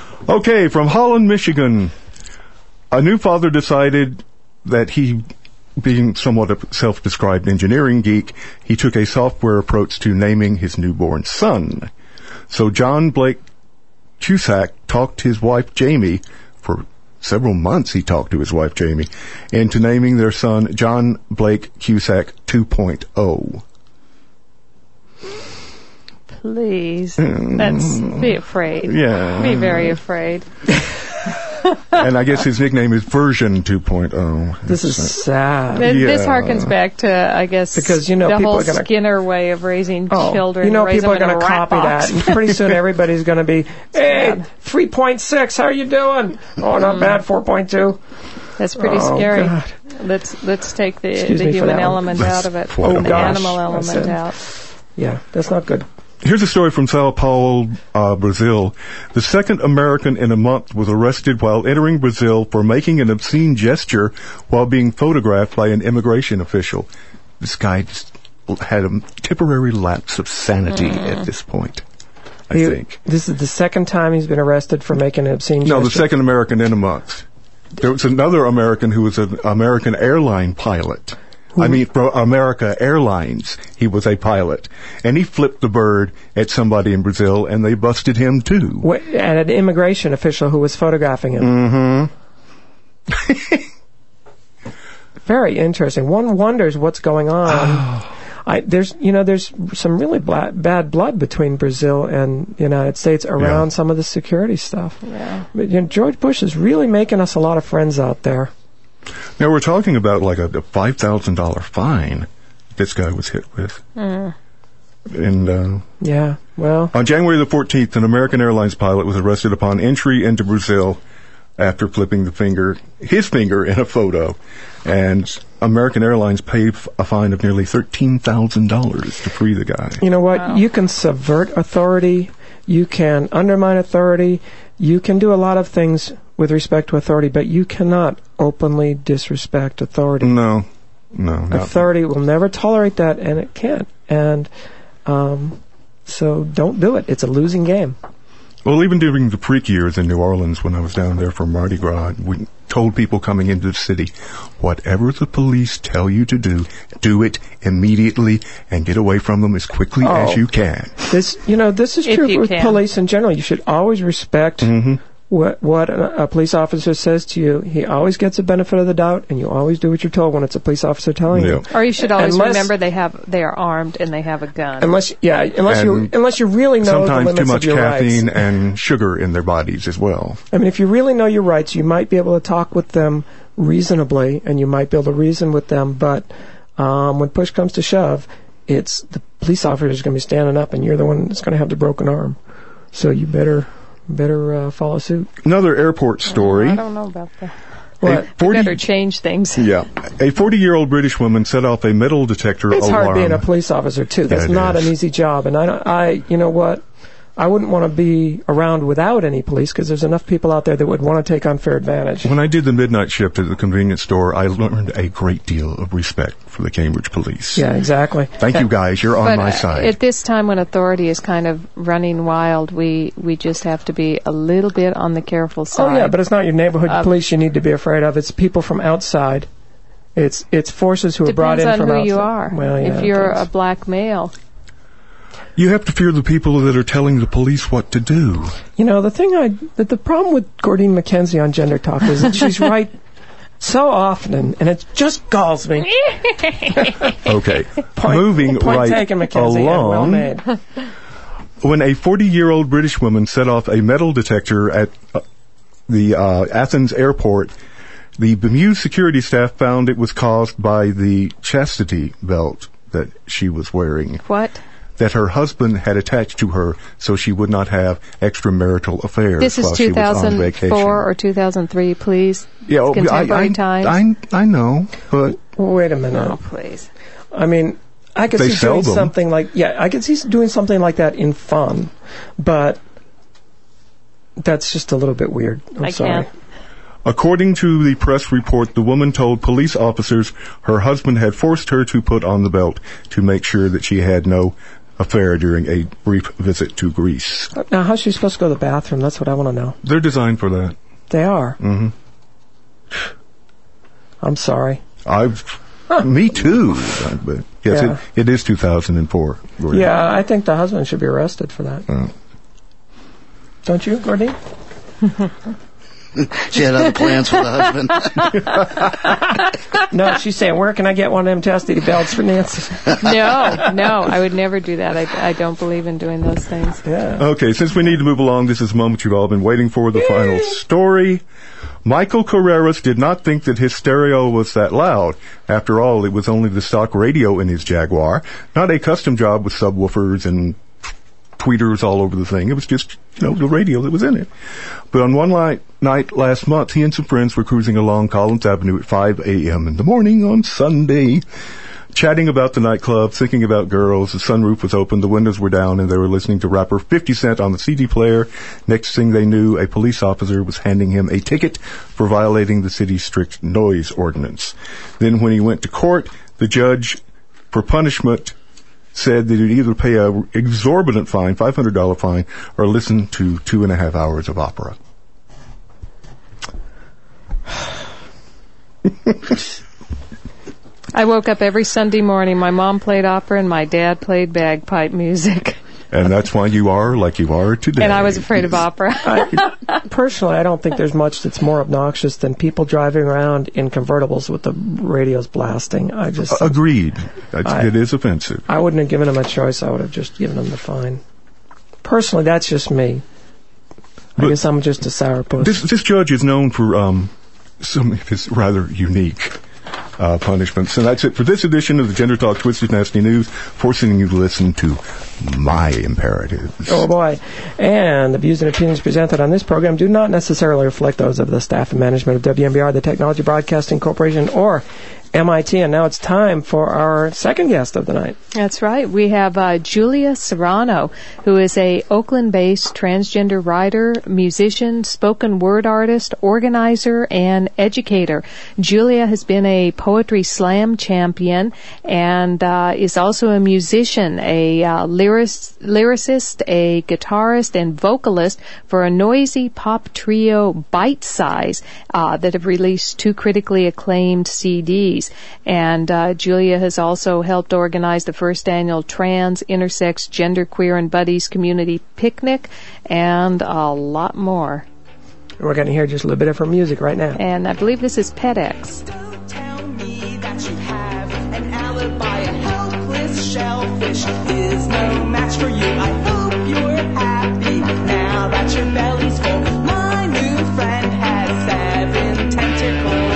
Okay, from Holland, Michigan. A new father decided that he being somewhat a self-described engineering geek, he took a software approach to naming his newborn son. So John Blake Cusack talked his wife Jamie for several months. He talked to his wife Jamie into naming their son John Blake Cusack two point oh. Please, that's be afraid. Yeah, be very afraid. And I guess his nickname is Version two point oh. This is sad. This, Yeah. this harkens back to, I guess, Because, you know, the people whole are gonna- Skinner way of raising Oh, children. you know, raise people are them in going to a rat copy box. that, and pretty soon everybody's going to be, hey, three point six, how are you doing? Oh, not bad, four point two. That's pretty Oh, scary. God. Let's let's take the, Excuse the me for human that one. element out of it, Oh, the gosh. animal I element said- out. Yeah, that's not good. Here's a story from Sao Paulo, uh, Brazil. The second American in a month was arrested while entering Brazil for making an obscene gesture while being photographed by an immigration official. This guy just had a temporary lapse of sanity at this point, I He- think. This is the second time he's been arrested for making an obscene No, the gesture. second American in a month. There was another American who was an American airline pilot. I mean, for America Airlines, he was a pilot. And he flipped the bird at somebody in Brazil, and they busted him, too. Wh- at an immigration official who was photographing him. Mm-hmm. Very interesting. One wonders what's going on. I, there's, you know, there's some really bla- bad blood between Brazil and the United States around Yeah. some of the security stuff. Yeah. But, you know, George Bush is really making us a lot of friends out there. Now, we're talking about like a, a five thousand dollars fine this guy was hit with. Mm. And uh, Yeah, well, on January the fourteenth, an American Airlines pilot was arrested upon entry into Brazil after flipping the finger, his finger in a photo. And American Airlines paid f- a fine of nearly thirteen thousand dollars to free the guy. you know what? Wow. You can subvert authority. You can undermine authority. You can do a lot of things with respect to authority, but you cannot openly disrespect authority. No, no, not. Authority will never tolerate that, and it can't. And um, so don't do it. It's a losing game. Well, even during the freak years in New Orleans when I was down there for Mardi Gras, we told people coming into the city, whatever the police tell you to do, do it immediately and get away from them as quickly Oh. as you can. This, you know, this is If true you with can. police in general. You should always respect Mm-hmm. what what a, a police officer says to you. He always gets the benefit of the doubt, and you always do what you're told when it's a police officer telling you. Yeah. Or you should always Unless- remember they have they are armed and they have a gun. Unless, yeah, unless you And unless you really know the Sometimes limits too much of your caffeine rights. and sugar in their bodies as well. I mean, if you really know your rights, you might be able to talk with them reasonably, and you might be able to reason with them. But um, when push comes to shove, it's the police officer is going to be standing up, and you're the one that's going to have the broken arm. So you better better uh, follow suit. Another airport story. I don't know about that. A What? forty Better change things. Yeah. A forty-year-old British woman set off a metal detector It's alarm. hard being a police officer too. That's Yeah, it not is. an easy job, and I, don't- I, you know what? I wouldn't want to be around without any police because there's enough people out there that would want to take unfair advantage. When I did the midnight shift at the convenience store, I learned a great deal of respect for the Cambridge police. Yeah, exactly. Thank you guys. You're on But my uh, side. at this time when authority is kind of running wild, we, we just have to be a little bit on the careful side. Oh yeah, but it's not your neighborhood Um, police you need to be afraid of. It's people from outside. It's it's forces who are brought depends in on from who outside. you are. Well, yeah, if it you're does. a black male, You have to fear the people that are telling the police what to do. You know, the thing I, the, the problem with Gordine McKenzie on Gender Talk is that she's right so often, and it just galls me. Okay. Point, Moving point right taken, McKenzie, and well along. made. When a forty-year-old British woman set off a metal detector at uh, the uh, Athens airport, the Bemused security staff found it was caused by the chastity belt that she was wearing, what? that her husband had attached to her so she would not have extramarital affairs This is while she two was on thousand vacation. four or two thousand three, please. yeah, oh, contemporary I, I, times. I, I know, but Wait a minute. Oh, please. I mean, I could They see sell doing them. something like yeah, I could see doing something like that in fun, but that's just a little bit weird. I'm I sorry. can't. according to the press report, the woman told police officers her husband had forced her to put on the belt to make sure that she had no affair during a brief visit to Greece. Now, how's she supposed to go to the bathroom? That's what I want to know. They're designed for that. They are. hmm I'm sorry. I've Me too. But yes, Yeah. it, it is two thousand four. Gordon. Yeah, I think the husband should be arrested for that. Uh, Don't you, Gordy? She had other plans for the husband. No, she's saying, where can I get one of them chastity belts for Nancy? No, no, I would never do that. I, I don't believe in doing those things. Yeah. Okay, since we need to move along, this is the moment you've all been waiting for, the final story. Michael Carreras did not think that his stereo was that loud. After all, it was only the stock radio in his Jaguar, not a custom job with subwoofers and tweeters all over the thing. It was just, you know, the radio that was in it. But on one light, night last month, he and some friends were cruising along Collins Avenue at five a.m. in the morning on Sunday, chatting about the nightclub, thinking about girls. The sunroof was open, the windows were down, and they were listening to rapper fifty Cent on the C D player. Next thing they knew, a police officer was handing him a ticket for violating the city's strict noise ordinance. Then when he went to court, the judge, for punishment, said that he'd either pay a exorbitant fine, five hundred dollars fine, or listen to two and a half hours of opera. I woke up every Sunday morning. My mom played opera and my dad played bagpipe music. And that's why you are like you are today. And I was afraid of opera. I, personally, I don't think there's much that's more obnoxious than people driving around in convertibles with the radios blasting. I just Uh, agreed. That's, I- it is offensive. I wouldn't have given them a choice. I would have just given them the fine. Personally, that's just me. I But guess I'm just a sourpuss. This, this judge is known for um, some of his rather unique uh, punishments. And that's it for this edition of the Gender Talk Twisted Nasty News, forcing you to listen to my imperatives. Oh boy. And the views and opinions presented on this program do not necessarily reflect those of the staff and management of W M B R, the Technology Broadcasting Corporation, or M I T. And now it's time for our second guest of the night. That's right. We have uh, Julia Serrano, who is a Oakland-based transgender writer, musician, spoken word artist, organizer, and educator. Julia has been a poetry slam champion and uh, is also a musician, a uh, lyric- lyricist, a guitarist, and vocalist for a noisy pop trio Bite Size uh, that have released two critically acclaimed C Ds. And uh, Julia has also helped organize the first annual Trans, Intersex, Genderqueer, and Buddies Community Picnic, and a lot more. We're going to hear just a little bit of her music right now. And I believe this is PetX. Don't tell me that you have an alibi. A helpless shellfish is no match for you. I hope you're happy now that your belly's full. My new friend has seven tentacles.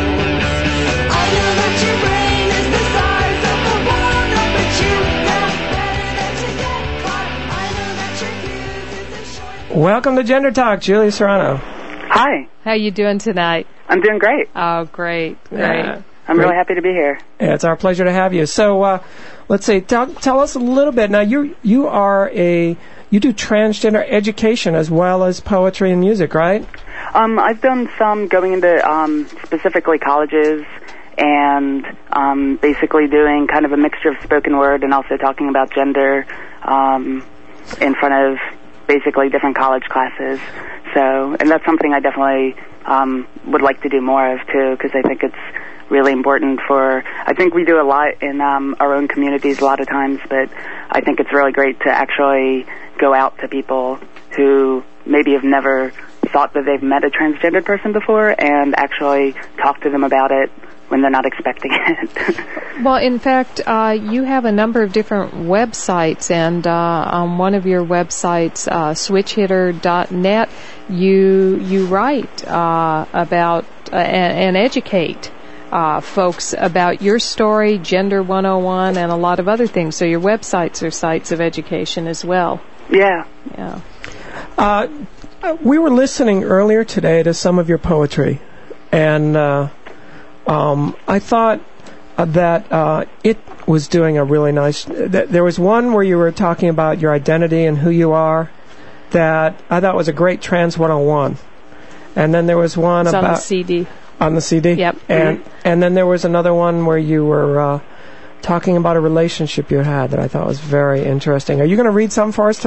I know that your brain is the size of a walnut, but you know better than to get caught. I know that your fuse is a short. Welcome to Gender Talk, Julia Serrano. Hi, How you doing tonight? I'm doing great. Oh, great, great. Yeah. I'm Great. really happy to be here. Yeah, it's our pleasure to have you. So, uh, let's see. Tell, tell us a little bit. Now, you you are a you do transgender education as well as poetry and music, right? Um, I've done some going into um, specifically colleges and um, basically doing kind of a mixture of spoken word and also talking about gender um, in front of basically different college classes. So, and that's something I definitely um, would like to do more of too, because I think it's really important for, I think we do a lot in um, our own communities a lot of times, but I think it's really great to actually go out to people who maybe have never thought that they've met a transgendered person before and actually talk to them about it when they're not expecting it. Well, in fact, uh, you have a number of different websites, and uh, on one of your websites, uh, switch hitter dot net, you you write uh, about uh, and, and educate uh, folks about your story, Gender one oh one, and a lot of other things. So your websites are sites of education as well. Yeah. Yeah. Uh, we were listening earlier today to some of your poetry, and uh, um, I thought uh, that uh, it was doing a really nice. Th- there was one where you were talking about your identity and who you are that I thought was a great Trans one oh one, and then there was one It's about on the C D. on the C D. Yep. And and then there was another one where you were uh, talking about a relationship you had that I thought was very interesting. Are you going to read some for us tonight?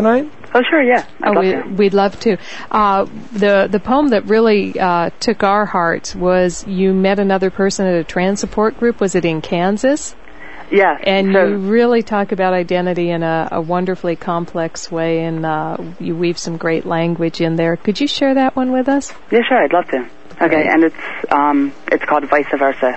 Oh, sure, yeah. I'd Oh, love we, to. we'd love to. Uh, the the poem that really uh, took our hearts was you met another person at a trans support group. Was it in Kansas? Yeah. And so, you really talk about identity in a, a wonderfully complex way, and uh, you weave some great language in there. Could you share that one with us? Yeah, sure, I'd love to. Okay, Great. and it's um, it's called Vice Versa.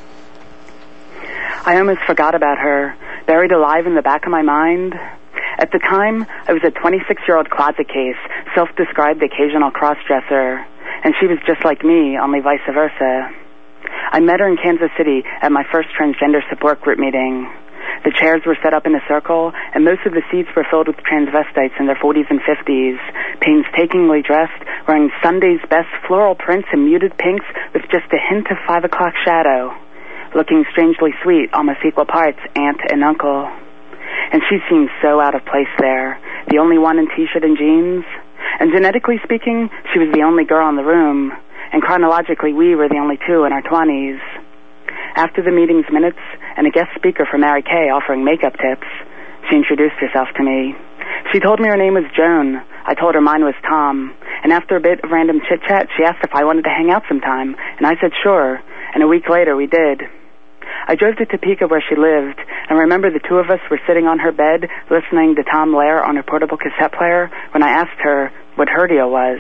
I almost forgot about her, buried alive in the back of my mind. At the time, I was a twenty-six-year-old closet case, self-described occasional cross-dresser, and she was just like me, only vice versa. I met her in Kansas City at my first transgender support group meeting. The chairs were set up in a circle, and most of the seats were filled with transvestites in their forties and fifties, painstakingly dressed, wearing Sunday's best floral prints and muted pinks with just a hint of five o'clock shadow, looking strangely sweet, almost equal parts aunt and uncle. And she seemed so out of place there, the only one in t-shirt and jeans. And genetically speaking, she was the only girl in the room, and chronologically we were the only two in our twenties. After the meeting's minutes, and a guest speaker from Mary Kay offering makeup tips, she introduced herself to me. She told me her name was Joan. I told her mine was Tom. And after a bit of random chit-chat, she asked if I wanted to hang out sometime, and I said sure, and a week later we did. I drove to Topeka where she lived, and remember the two of us were sitting on her bed listening to Tom Lehrer on her portable cassette player when I asked her what her deal was.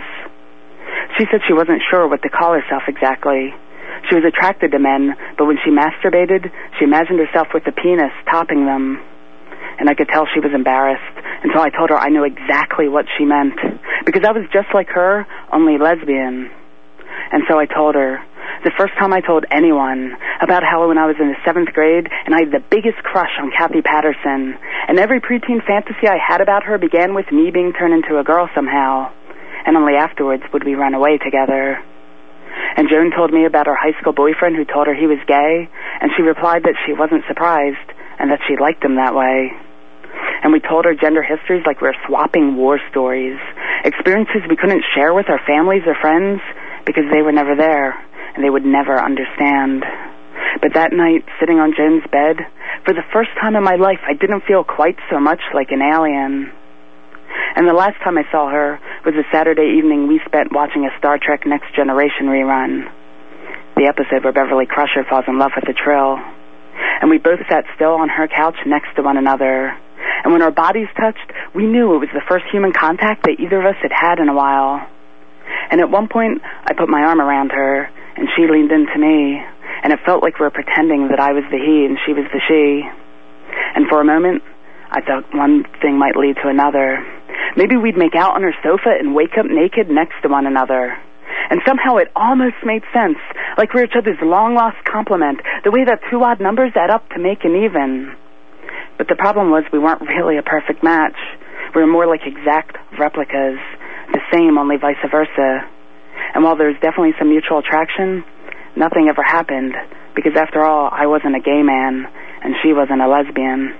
She said she wasn't sure what to call herself exactly. She was attracted to men, but when she masturbated, she imagined herself with the penis topping them. And I could tell she was embarrassed until I told her I knew exactly what she meant, because I was just like her, only lesbian. And so I told her, the first time I told anyone, about how when I was in the seventh grade and I had the biggest crush on Kathy Patterson, and every preteen fantasy I had about her began with me being turned into a girl somehow, and only afterwards would we run away together. And Joan told me about her high school boyfriend who told her he was gay, and she replied that she wasn't surprised and that she liked him that way. And we told her gender histories like we were swapping war stories, experiences we couldn't share with our families or friends because they were never there and they would never understand. But that night, sitting on Joan's bed, for the first time in my life, I didn't feel quite so much like an alien. And the last time I saw her was a Saturday evening we spent watching a Star Trek Next Generation rerun, the episode where Beverly Crusher falls in love with the Trill. And we both sat still on her couch next to one another. And when our bodies touched, we knew it was the first human contact that either of us had had in a while. And at one point, I put my arm around her, and she leaned into me, and it felt like we were pretending that I was the he and she was the she. And for a moment, I thought one thing might lead to another. Maybe we'd make out on her sofa and wake up naked next to one another. And somehow it almost made sense, like we were each other's long-lost complement, the way that two odd numbers add up to make an even. But the problem was we weren't really a perfect match. We were more like exact replicas, the same, only vice versa. And while there was definitely some mutual attraction, nothing ever happened, because after all, I wasn't a gay man, and she wasn't a lesbian.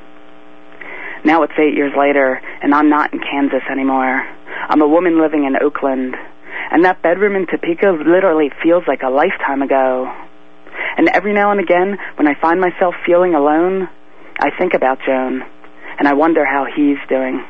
Now it's eight years later, and I'm not in Kansas anymore. I'm a woman living in Oakland, and that bedroom in Topeka literally feels like a lifetime ago. And every now and again, when I find myself feeling alone, I think about Joan, and I wonder how he's doing.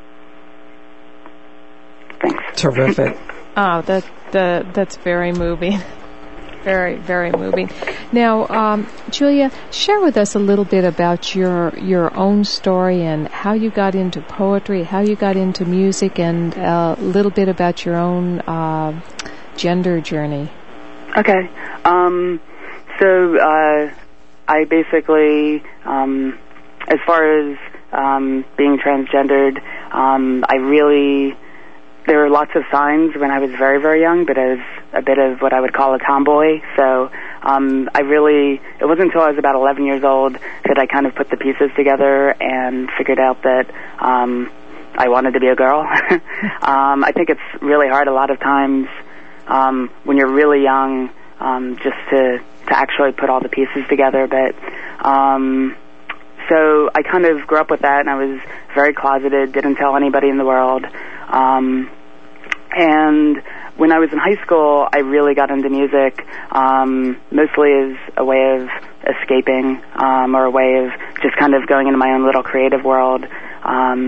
Thanks. Terrific. Oh, that, that that's very moving. Very, very moving. Now, um, Julia, share with us a little bit about your your own story and how you got into poetry, how you got into music, and a little bit about your own uh, gender journey. Okay. Um, so uh, I basically, um, as far as um, being transgendered, um, I really... There were lots of signs when I was very, very young, but I was a bit of what I would call a tomboy. So um, I really, it wasn't until I was about eleven years old that I kind of put the pieces together and figured out that um, I wanted to be a girl. um, I think it's really hard a lot of times um, when you're really young um, just to, to actually put all the pieces together. But um, so I kind of grew up with that, and I was very closeted, didn't tell anybody in the world. Um, and when I was in high school, I really got into music, um, mostly as a way of escaping, um, or a way of just kind of going into my own little creative world. Um,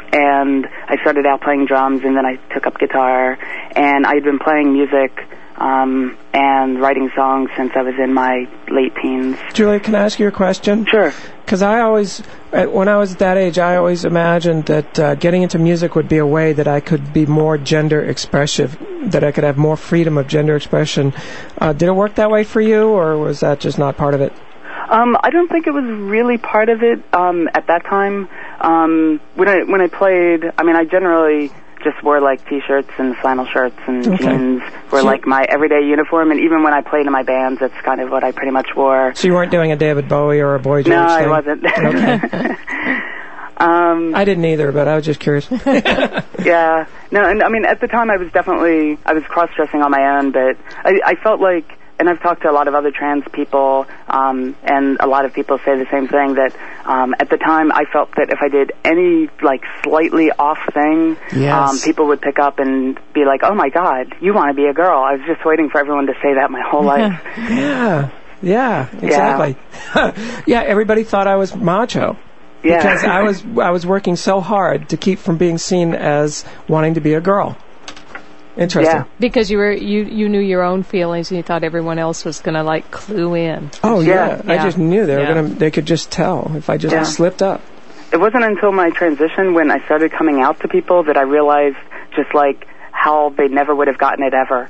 and I started out playing drums, and then I took up guitar, and I'd been playing music um, and writing songs since I was in my late teens. Julia, can I ask you a question? Sure. Because I always, when I was at that age, I always imagined that uh, getting into music would be a way that I could be more gender expressive, that I could have more freedom of gender expression. Uh, did it work that way for you, or was that just not part of it? Um, I don't think it was really part of it um, at that time. Um, when I when I played, I mean, I generally just wore like t-shirts and flannel shirts and Okay. jeans were So- like my everyday uniform, and even when I played in my bands, that's kind of what I pretty much wore. So you weren't doing a David Bowie or a Boy George No, thing? I wasn't. Okay. um, I didn't either, but I was just curious. yeah, no, and I mean, at the time I was definitely, I was cross-dressing on my own, but I, I felt like, and I've talked to a lot of other trans people, um, and a lot of people say the same thing, that um, at the time I felt that if I did any, like, slightly off thing, Yes. um, people would pick up and be like, oh my God, you want to be a girl. I was just waiting for everyone to say that my whole life. Yeah, yeah, exactly. Yeah, everybody thought I was macho. Yeah. Because I was I was working so hard to keep from being seen as wanting to be a girl. Interesting. Yeah. Because you were you, you knew your own feelings and you thought everyone else was going to like clue in. Oh yeah. Yeah. I Yeah. just knew they were Yeah. gonna. They could just tell if I just Yeah. slipped up. It wasn't until my transition when I started coming out to people that I realized just like how they never would have gotten it ever.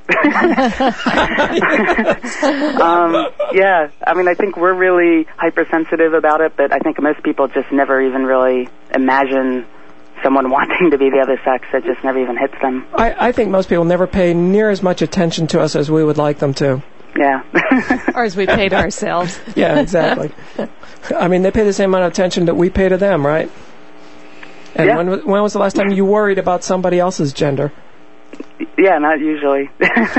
um, yeah, I mean, I think we're really hypersensitive about it, but I think most people just never even really imagine someone wanting to be the other sex. It just never even hits them. I, I think most people never pay near as much attention to us as we would like them to. Yeah. Or as we paid ourselves. Yeah, exactly. I mean, they pay the same amount of attention that we pay to them, right? And Yeah. when wa- when was the last time you worried about somebody else's gender? Yeah, not usually.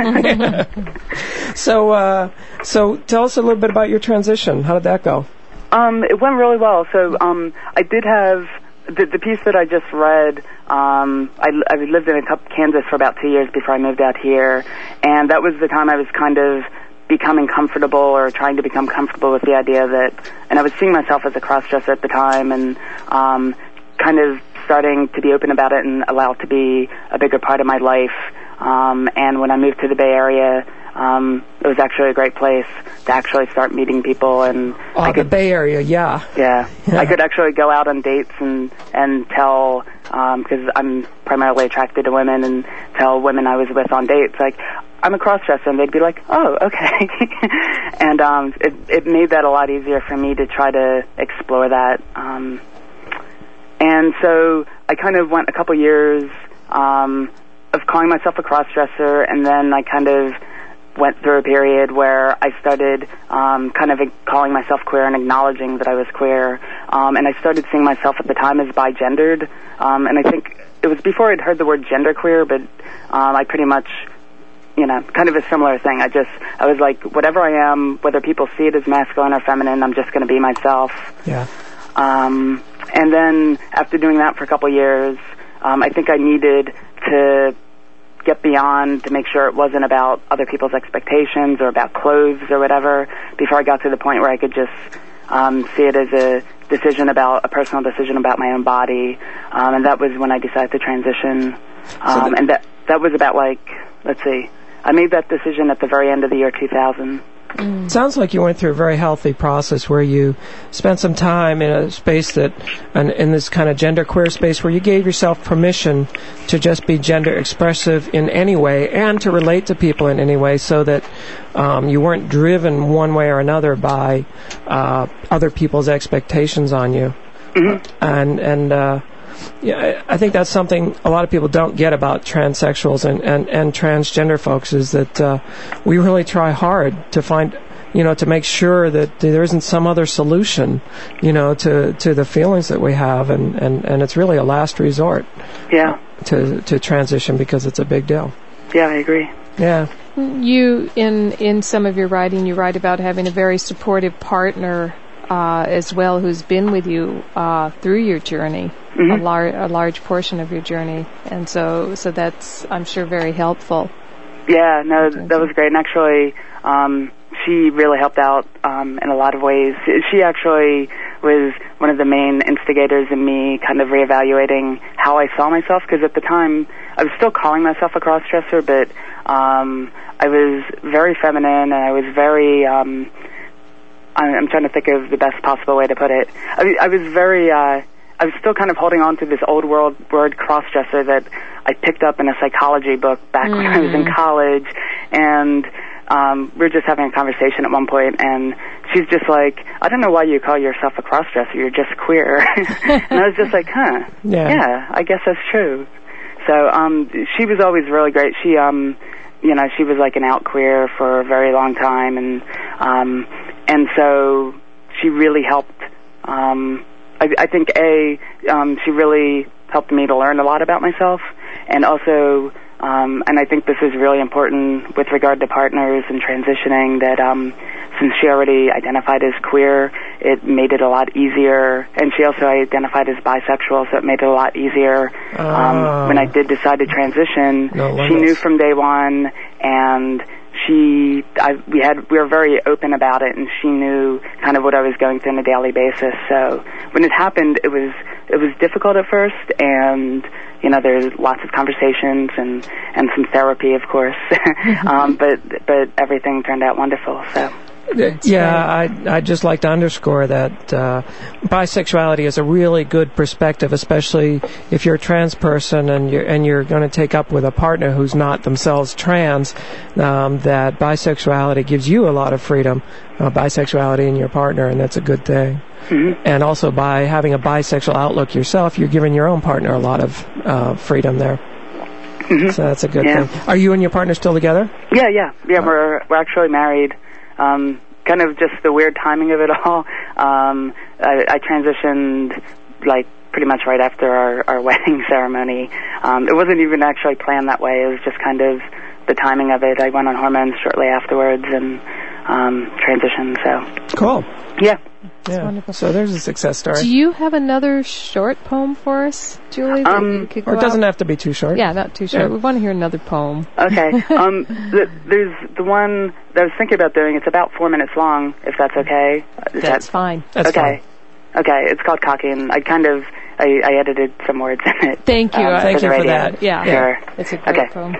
So, uh, so tell us a little bit about your transition. How did that go? Um, it went really well. So um, I did have the, the piece that I just read. Um, I, I lived in a couple, Kansas for about two years before I moved out here, and that was the time I was kind of becoming comfortable or trying to become comfortable with the idea that, and I was seeing myself as a cross-dresser at the time, and um, kind of starting to be open about it and allow it to be a bigger part of my life. Um, and when I moved to the Bay Area, um, it was actually a great place to actually start meeting people, and Oh, I the could, Bay Area, yeah. yeah, Yeah. I could actually go out on dates and and tell, because I'm primarily attracted to women, and tell women I was with on dates like, I'm a cross-dresser, and they'd be like, oh, okay. And um, it it made that a lot easier for me to try to explore that. Um, and so I kind of went a couple years um, of calling myself a cross-dresser, and then I kind of went through a period where I started um, kind of calling myself queer and acknowledging that I was queer. Um, and I started seeing myself at the time as bi-gendered. Um, and I think it was before I'd heard the word genderqueer, but um, I pretty much, you know, kind of a similar thing. I just, I was like, whatever I am, whether people see it as masculine or feminine, I'm just going to be myself. Yeah. Um, and then after doing that for a couple years, um, I think I needed to get beyond to make sure it wasn't about other people's expectations or about clothes or whatever before I got to the point where I could just um, see it as a decision about, a personal decision about my own body. Um, and that was when I decided to transition. Um, the- and that, that was about like, let's see, I made that decision at the very end of the year two thousand. Sounds like you went through a very healthy process where you spent some time in a space that, in, in this kind of gender queer space, where you gave yourself permission to just be gender expressive in any way and to relate to people in any way, so that um, you weren't driven one way or another by uh, other people's expectations on you. Mm-hmm. And and uh, yeah, I I think that's something a lot of people don't get about transsexuals and, and, and transgender folks, is that uh, we really try hard to find, you know, to make sure that there isn't some other solution, you know, to, to the feelings that we have, and, and, and it's really a last resort Yeah, to, to transition, because it's a big deal. yeah, I agree. Yeah. You, in in some of your writing, you write about having a very supportive partner uh, as well, who's been with you uh, through your journey, Mm-hmm. a, lar- a large portion of your journey, and so so that's, I'm sure, very helpful. Yeah, no, that was great. And actually, um, she really helped out um, in a lot of ways. She actually was one of the main instigators in me kind of reevaluating how I saw myself, because at the time I was still calling myself a crossdresser, but um, I was very feminine, and I was very, um, I'm, I'm trying to think of the best possible way to put it. I, I was very, uh, I was still kind of holding on to this old world word crossdresser that I picked up in a psychology book back mm. when I was in college, and Um, we were just having a conversation at one point, and she's just like, I don't know why you call yourself a crossdresser, you're just queer. And I was just like, huh, yeah. yeah, I guess that's true. So um, she was always really great. She, um, you know, she was like an out queer for a very long time, and um, and so she really helped. Um, I, I think, A, um, she really helped me to learn a lot about myself, and also... Um, and I think this is really important with regard to partners and transitioning, that um, since she already identified as queer, it made it a lot easier. And she also identified as bisexual, so it made it a lot easier. Oh. Um, when I did decide to transition, no she knew from day one, and she, I, we had, we were very open about it, and she knew kind of what I was going through on a daily basis. So when it happened, it was, it was difficult at first, and you know, there's lots of conversations and, and some therapy, of course. um, but but everything turned out wonderful. So. Yeah, I I'd just like to underscore that uh, bisexuality is a really good perspective, especially if you're a trans person and you're and you're going to take up with a partner who's not themselves trans. Um, that bisexuality gives you a lot of freedom, uh, bisexuality in your partner, and that's a good thing. Mm-hmm. And also, by having a bisexual outlook yourself, you're giving your own partner a lot of uh, freedom there. Mm-hmm. So that's a good yeah. thing. Are you and your partner still together? Yeah, yeah, yeah. We're we're actually married. Um, kind of just the weird timing of it all. Um, I, I transitioned like pretty much right after our, our wedding ceremony. Um, it wasn't even actually planned that way. It was just kind of the timing of it. I went on hormones shortly afterwards and um, transitioned. So cool. Yeah. Yeah. Wonderful. So there's a success story. Do you have another short poem for us, Julie? that Um, you could or go it doesn't out? have to be too short. Yeah, not too short. Yeah. We want to hear another poem. Okay. um, th- there's the one that I was thinking about doing. It's about four minutes long, if that's okay. Is That's that, fine. That's okay. fine. Okay. It's called Cocky, and I kind of I, I edited some words in it. Thank you. Um, Uh, Thank for you the for radio. that. Yeah. Sure. It's a great Okay. poem.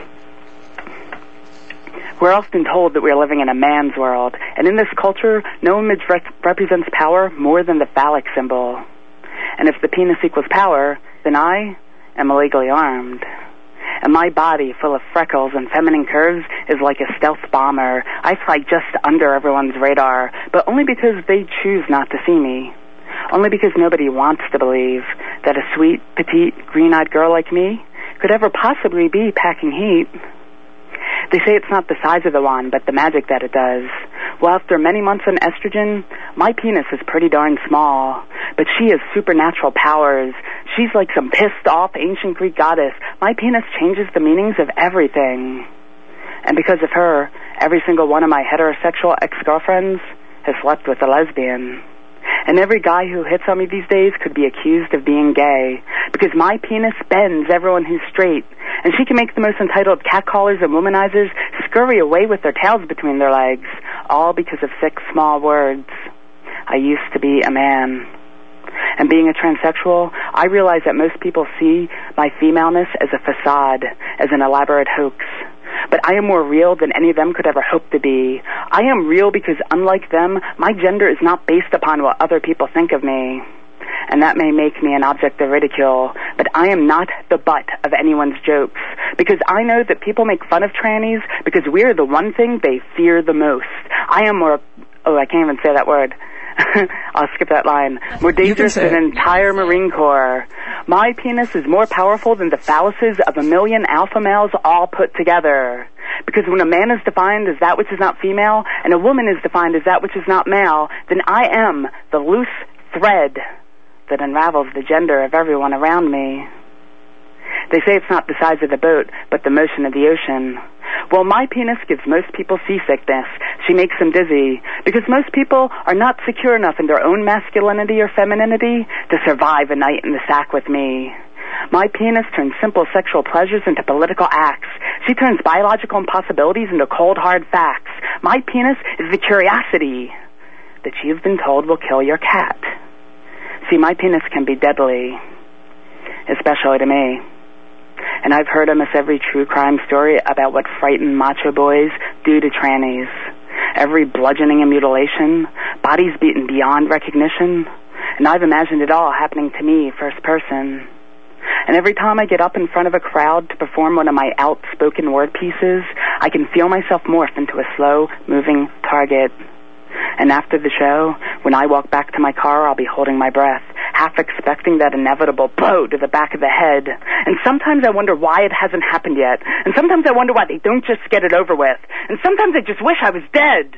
We're often told that we are living in a man's world, and in this culture, no image rep- represents power more than the phallic symbol. And if the penis equals power, then I am illegally armed. And my body, full of freckles and feminine curves, is like a stealth bomber. I fly just under everyone's radar, but only because they choose not to see me. Only because nobody wants to believe that a sweet, petite, green-eyed girl like me could ever possibly be packing heat. They say it's not the size of the wand, but the magic that it does. Well, after many months on estrogen, my penis is pretty darn small. But she has supernatural powers. She's like some pissed-off ancient Greek goddess. My penis changes the meanings of everything. And because of her, every single one of my heterosexual ex-girlfriends has slept with a lesbian. And every guy who hits on me these days could be accused of being gay, because my penis bends everyone who's straight, and she can make the most entitled catcallers and womanizers scurry away with their tails between their legs, all because of six small words. I used to be a man. And being a transsexual, I realize that most people see my femaleness as a facade, as an elaborate hoax. But I am more real than any of them could ever hope to be. I am real because, unlike them, my gender is not based upon what other people think of me. And that may make me an object of ridicule, but I am not the butt of anyone's jokes, because I know that people make fun of trannies because we are the one thing they fear the most. I am more... Oh, I can't even say that word. I'll skip that line. More dangerous than an entire Marine Corps. My penis is more powerful than the phalluses of a million alpha males all put together. Because when a man is defined as that which is not female, and a woman is defined as that which is not male, then I am the loose thread that unravels the gender of everyone around me. They say it's not the size of the boat, but the motion of the ocean. Well, my penis gives most people seasickness. She makes them dizzy, because most people are not secure enough in their own masculinity or femininity to survive a night in the sack with me. My penis turns simple sexual pleasures into political acts. She turns biological impossibilities into cold, hard facts. My penis is the curiosity that you've been told will kill your cat. See, my penis can be deadly, especially to me. And I've heard almost every true crime story about what frightened macho boys do to trannies. Every bludgeoning and mutilation, bodies beaten beyond recognition, and I've imagined it all happening to me first person. And every time I get up in front of a crowd to perform one of my outspoken word pieces, I can feel myself morph into a slow-moving target. And after the show, when I walk back to my car, I'll be holding my breath, half expecting that inevitable blow to the back of the head. And sometimes I wonder why it hasn't happened yet. And sometimes I wonder why they don't just get it over with. And sometimes I just wish I was dead.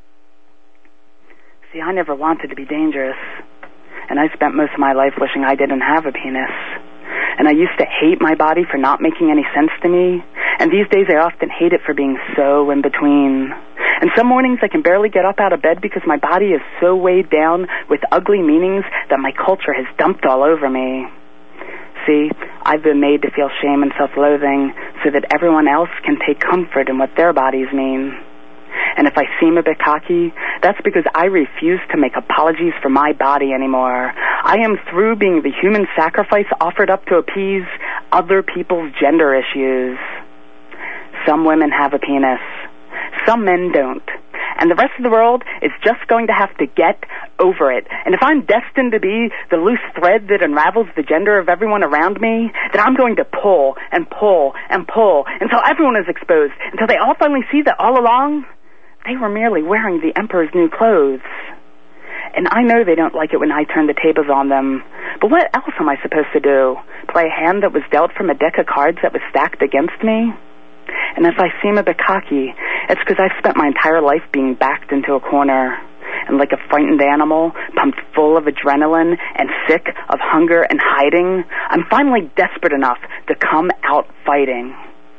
See, I never wanted to be dangerous. And I spent most of my life wishing I didn't have a penis. And I used to hate my body for not making any sense to me. And these days I often hate it for being so in between. And some mornings I can barely get up out of bed because my body is so weighed down with ugly meanings that my culture has dumped all over me. See, I've been made to feel shame and self-loathing so that everyone else can take comfort in what their bodies mean. And if I seem a bit cocky, that's because I refuse to make apologies for my body anymore. I am through being the human sacrifice offered up to appease other people's gender issues. Some women have a penis. Some men don't. And the rest of the world is just going to have to get over it. And if I'm destined to be the loose thread that unravels the gender of everyone around me, then I'm going to pull and pull and pull until everyone is exposed, until they all finally see that all along they were merely wearing the emperor's new clothes. And I know they don't like it when I turn the tables on them. But what else am I supposed to do? Play a hand that was dealt from a deck of cards that was stacked against me? And if I seem a bit cocky, it's because I've spent my entire life being backed into a corner. And like a frightened animal, pumped full of adrenaline and sick of hunger and hiding, I'm finally desperate enough to come out fighting.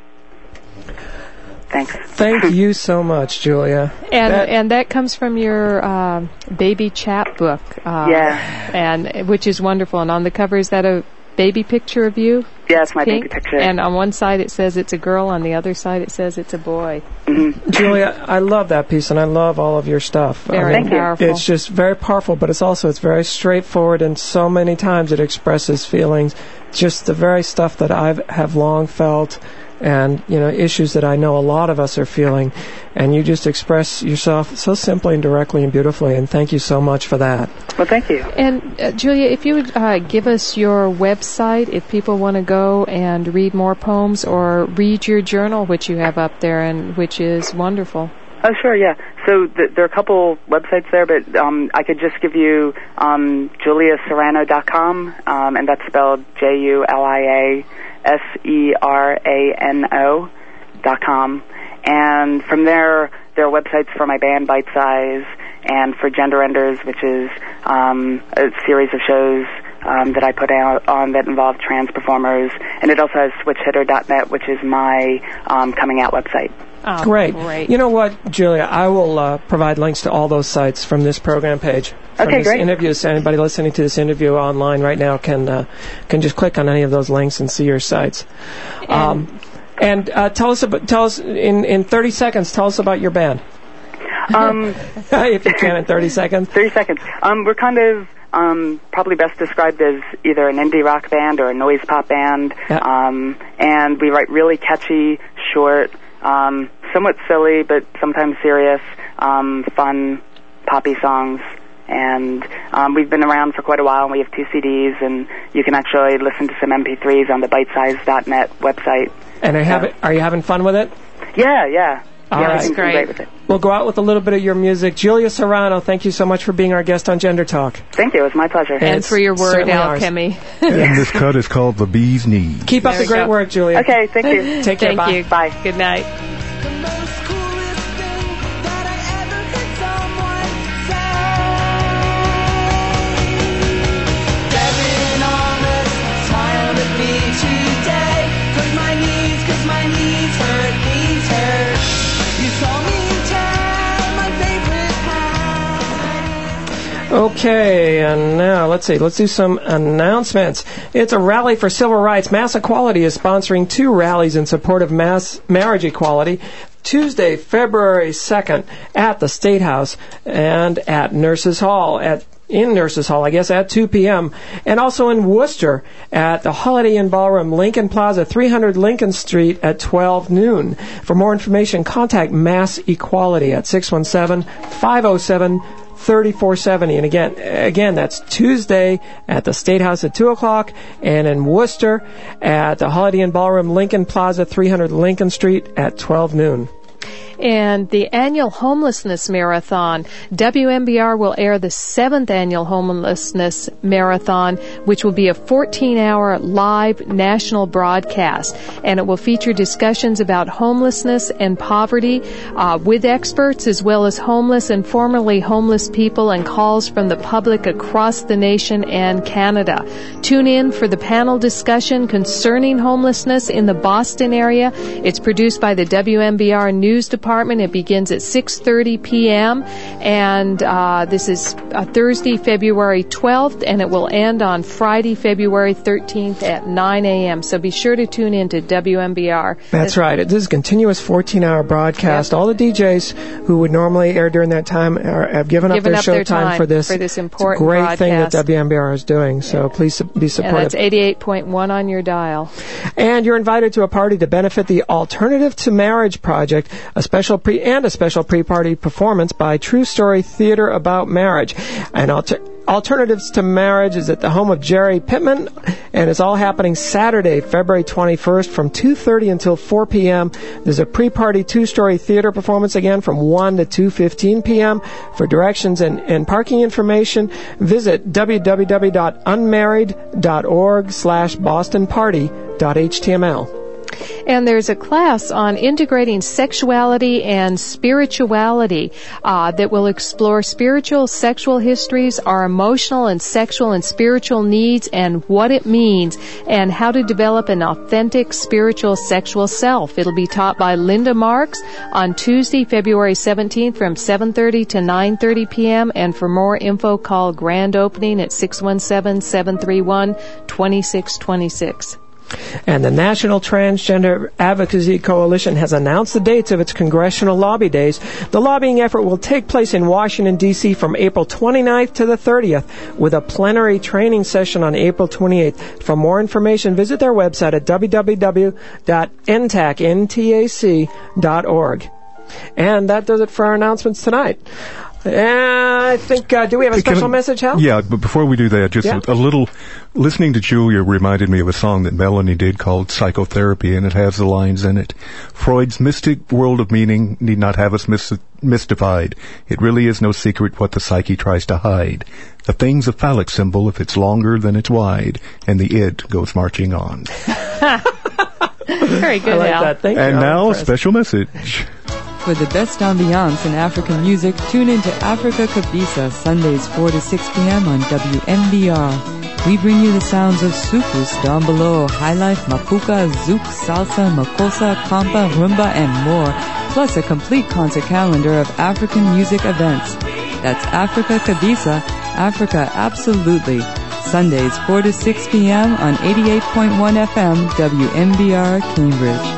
Thanks. Thank you so much, Julia. And that, and that comes from your uh, baby chapbook. Uh, yeah. And which is wonderful. And on the cover, is that a baby picture of you? Yeah, it's my Pink? baby picture. And on one side it says it's a girl, on the other side it says it's a boy. Mm-hmm. Julia, I love that piece, and I love all of your stuff. Very I mean, powerful. It's just very powerful, but it's also it's very straightforward, and so many times it expresses feelings, just the very stuff that I have long felt, and you know, issues that I know a lot of us are feeling, and you just express yourself so simply and directly and beautifully, and thank you so much for that. Well, thank you. And uh, Julia, if you would uh, give us your website, if people want to go and read more poems or read your journal, which you have up there, and which is wonderful. Oh, sure, yeah. So th- there are a couple websites there, but um, I could just give you um, julia serrano dot com, um, and that's spelled J U L I A S E R A N O dot com. And from there, there are websites for my band Bite Size, and for Gender Enders, which is um, a series of shows um, that I put out on that involve trans performers. And it also has switch hitter dot net, which is my um, coming out website. Oh, great. great. You know what, Julia? I will uh, provide links to all those sites from this program page. From Okay, this great. interview. So anybody listening to this interview online right now can uh, can just click on any of those links and see your sites. And, um, and uh, tell us about tell us in, in thirty seconds. Tell us about your band. Um, if you can, in thirty seconds. thirty seconds. Um, we're kind of um, probably best described as either an indie rock band or a noise pop band. Yeah. Um, and we write really catchy, short, um, somewhat silly, but sometimes serious, um, fun, poppy songs. And um, we've been around for quite a while, and we have two C Ds, and you can actually listen to some M P threes on the bite size dot net website. And are you, So- having, are you having fun with it? Yeah, yeah. All yeah, right. everything's been Great. great with it. We'll go out with a little bit of your music. Julia Serrano, thank you so much for being our guest on Gender Talk. Thank you. It was my pleasure. And and for your word certainly ours. alchemy. And this cut is called The Bee's Knees. Keep up There the we great go. work, Julia. Okay, thank you. Take care. Thank Bye. you. Bye. Good night. The most coolest thing that I ever heard someone say. Devin Amos smiled at me today. Cause my knees, cause my knees hurt, knees hurt. You saw me turn my favorite hat. Okay, and now let's see. Let's do some announcements. It's a rally for civil rights. Mass Equality is sponsoring two rallies in support of mass marriage equality. Tuesday, February second, at the State House and at Nurses Hall at in Nurses Hall, I guess, at two p.m. And also in Worcester at the Holiday Inn Ballroom, Lincoln Plaza, three hundred Lincoln Street at twelve noon. For more information, contact Mass Equality at six one seven, five oh seven, thirty-four seventy. And again, again, that's Tuesday at the State House at two o'clock, and in Worcester at the Holiday Inn Ballroom, Lincoln Plaza, three hundred Lincoln Street at twelve noon. And the annual Homelessness Marathon, W M B R will air the seventh annual Homelessness Marathon, which will be a fourteen-hour live national broadcast. And it will feature discussions about homelessness and poverty uh, with experts, as well as homeless and formerly homeless people, and calls from the public across the nation and Canada. Tune in for the panel discussion concerning homelessness in the Boston area. It's produced by the W M B R News Department. It begins at six thirty p.m. and uh, this is uh, Thursday, February twelfth, and it will end on Friday, February thirteenth at nine a.m. So be sure to tune in to W M B R. That's right. This is a continuous fourteen-hour broadcast. Yep. All the D Js who would normally air during that time are, have given, given up their up show their time, time for this. For this important it's a great broadcast. thing that W M B R is doing. So yeah. Please be supportive. And that's eighty-eight point one on your dial. And you're invited to a party to benefit the Alternative to Marriage Project, a special pre and a special pre-party performance by True Story Theater About Marriage. And alter- Alternatives to Marriage is at the home of Jerry Pittman, and it's all happening Saturday, February twenty-first from two thirty until four p.m. There's a pre-party two-story theater performance again from one to two fifteen p.m. For directions and, and parking information, visit w w w dot unmarried dot org slash boston party dot h t m l. And there's a class on integrating sexuality and spirituality uh, that will explore spiritual sexual histories, our emotional and sexual and spiritual needs, and what it means, and how to develop an authentic spiritual sexual self. It'll be taught by Linda Marks on Tuesday, February seventeenth from seven thirty to nine thirty p.m. And for more info, call Grand Opening at six one seven, seven three one, two six two six. And the National Transgender Advocacy Coalition has announced the dates of its congressional lobby days. The lobbying effort will take place in Washington, D C from April twenty-ninth to the thirtieth, with a plenary training session on April twenty-eighth. For more information, visit their website at w w w dot n t a c dot org. And that does it for our announcements tonight. Uh, I think, uh, do we have a special I, message, Hal? Yeah, but before we do that, just yeah. a, a little, listening to Julia reminded me of a song that Melanie did called Psychotherapy, and it has the lines in it. Freud's mystic world of meaning need not have us mis- mystified. It really is no secret what the psyche tries to hide. The thing's a phallic symbol if it's longer than it's wide, and the id goes marching on. Very good, I like Hal. that. Thank and you. now a special message. For the best ambiance in African music, tune in to Africa Kabisa, Sundays four to six p.m. on W M B R. We bring you the sounds of soukous, down below, highlife, mapuka, zouk, salsa, makossa, kampa, rumba, and more, plus a complete concert calendar of African music events. That's Africa Kabisa, Africa Absolutely. Sundays four to six p.m. on eighty-eight point one F M, W M B R, Cambridge.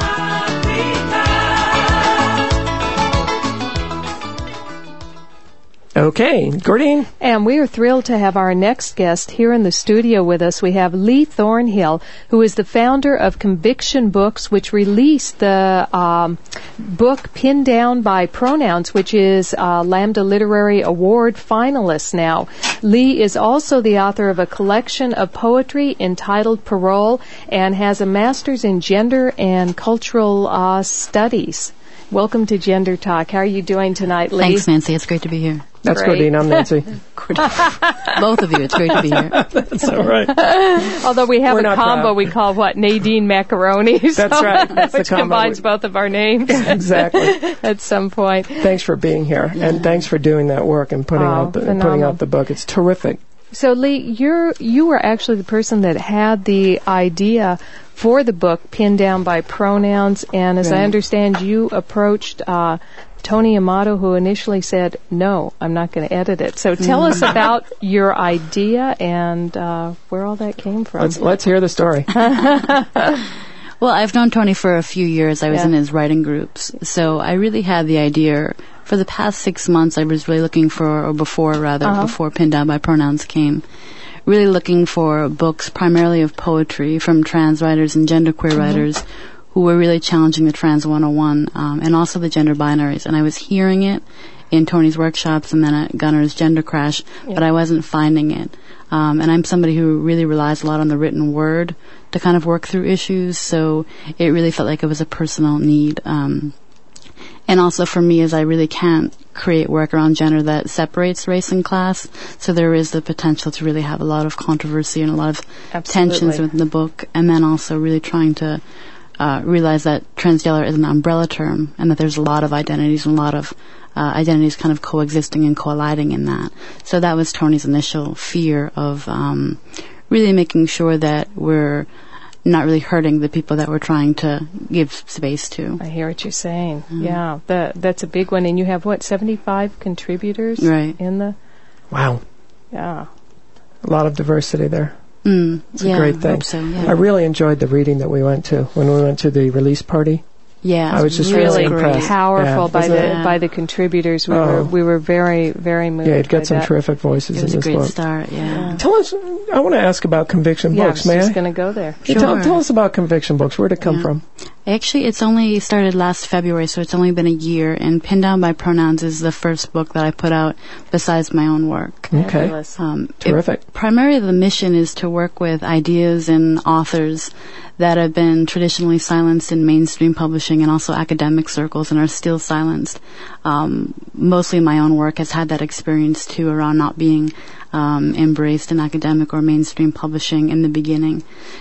Okay, Gordine. And we are thrilled to have our next guest here in the studio with us. We have Lee Thornhill, who is the founder of Conviction Books, which released the um, book Pinned Down by Pronouns, which is a Lambda Literary Award finalist now. Lee is also the author of a collection of poetry entitled Parole, and has a master's in gender and cultural uh, studies. Welcome to Gender Talk. How are you doing tonight, Lee? Thanks, Nancy. It's great to be here. That's Great. Gordine. I'm Nancy. Both of you. It's great to be here. That's all right. Although we have We're a not combo proud. we call, what, Nadine Macaroni. That's so, right. That's the which combo. combines both of our names. Exactly. At some point. Thanks for being here, and thanks for doing that work and putting Oh, out the phenomenal. putting out the book. It's terrific. So, Lee, you're you were actually the person that had the idea for the book Pinned Down by Pronouns, and as I Right. understand, you approached uh, Tony Amato, who initially said, no, I'm not going to edit it. So tell us about your idea and uh, where all that came from. Let's let's hear the story. Well, I've known Tony for a few years. I was Yeah. in his writing groups. So I really had the idea. For the past six months, I was really looking for, or before rather, Uh-huh. before Pinned Down by Pronouns came, really looking for books primarily of poetry from trans writers and genderqueer Mm-hmm. writers who were really challenging the Trans one oh one um, and also the gender binaries. And I was hearing it in Tony's workshops and then at Gunner's Gender Crash, Yeah. but I wasn't finding it. Um, and I'm somebody who really relies a lot on the written word to kind of work through issues, so it really felt like it was a personal need. Um, and also for me, as I really can't create work around gender that separates race and class, so there is the potential to really have a lot of controversy and a lot of Absolutely. tensions within the book, and then also really trying to uh, realize that transgender is an umbrella term and that there's a lot of identities and a lot of uh, identities kind of coexisting and colliding in that. So that was Tony's initial fear of um, really making sure that we're not really hurting the people that we're trying to give space to. I hear what you're saying. Mm. Yeah, that that's a big one. And you have, what, seventy-five contributors Right. in the... Wow. Yeah. A lot of diversity there. Mm, It's yeah, a great I thing. hope so, yeah. I really enjoyed the reading that we went to when we went to the release party. Yeah, I was just really really impressed. powerful Yeah, by wasn't the it? by the contributors. We Oh. were we were very very moved. Yeah, you'd by got some that. terrific voices it was in a this great book. start, yeah. Tell us, I want to ask about Conviction Yeah, I Books, was may just I? going to go there. Yeah, Tell, Sure. tell us about Conviction Books. Where'd it come Yeah. from? Actually, it's only started last February, so it's only been a year, and Pinned Down by Pronouns is the first book that I put out besides my own work. Okay. Fabulous. Um, Terrific. It, primarily, the mission is to work with ideas and authors that have been traditionally silenced in mainstream publishing and also academic circles and are still silenced. Um, mostly my own work has had that experience too around not being um, embraced in academic or mainstream publishing in the beginning.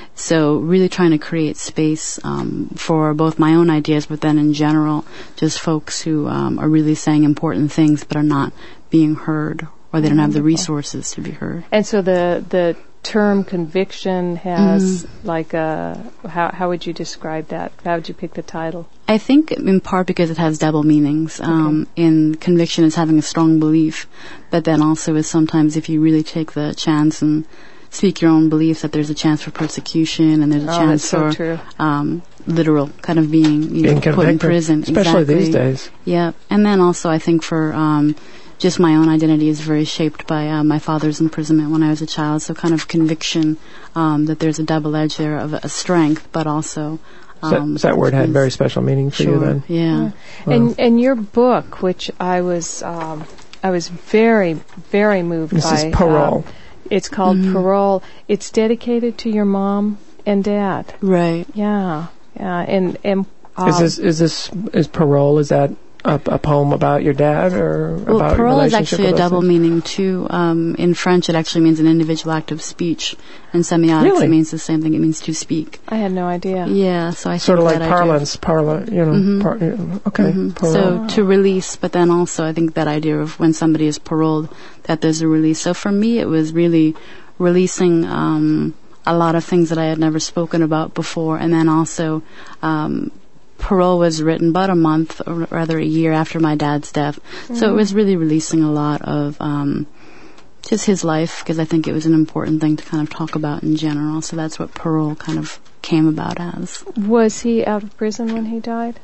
So really trying to create space um, for both my own ideas, but then in general, just folks who um, are really saying important things but are not being heard, or they don't have the resources to be heard. And so the the term conviction has like a how how would you describe that? How would you pick the title? I think in part because it has double meanings. Um, in conviction is having a strong belief, but then also is sometimes if you really take the chance and speak your own beliefs, that there's a chance for persecution and there's a Oh, chance that's so for true. um, literal kind of being, you Being know, put in convicted, prison. especially exactly. these days. Yeah, and then also I think for um, just my own identity is very shaped by uh, my father's imprisonment when I was a child. So kind of conviction um, that there's a double edge there of a strength, but also. So that, Um, so that word had is- very special meaning for sure, you then. Yeah. And and your book, which I was um, I was very very moved This by. is Parole. um, it's called Mhm. Parole. It's dedicated to your mom and dad. Right. Yeah, yeah, and and um, Is this is this is Parole? Is that a, a poem about your dad or Well, about your parole is relationship actually a with us? double meaning too. Um, in French, it actually means an individual act of speech. In semiotics, Really? it means the same thing. It means to speak. I had no idea. Yeah, so I Sort of think like that idea- parlance, parla, you know. Mhm. Par, you know, okay, Mhm. Parole. So to release, but then also I think that idea of when somebody is paroled, that there's a release. So for me, it was really releasing um, a lot of things that I had never spoken about before, and then also. Um, Parole was written about a month, or rather a year after my dad's death. So it was really releasing a lot of um, just his life, because I think it was an important thing to kind of talk about in general. So that's what Parole kind of came about as. Was he out of prison when he died?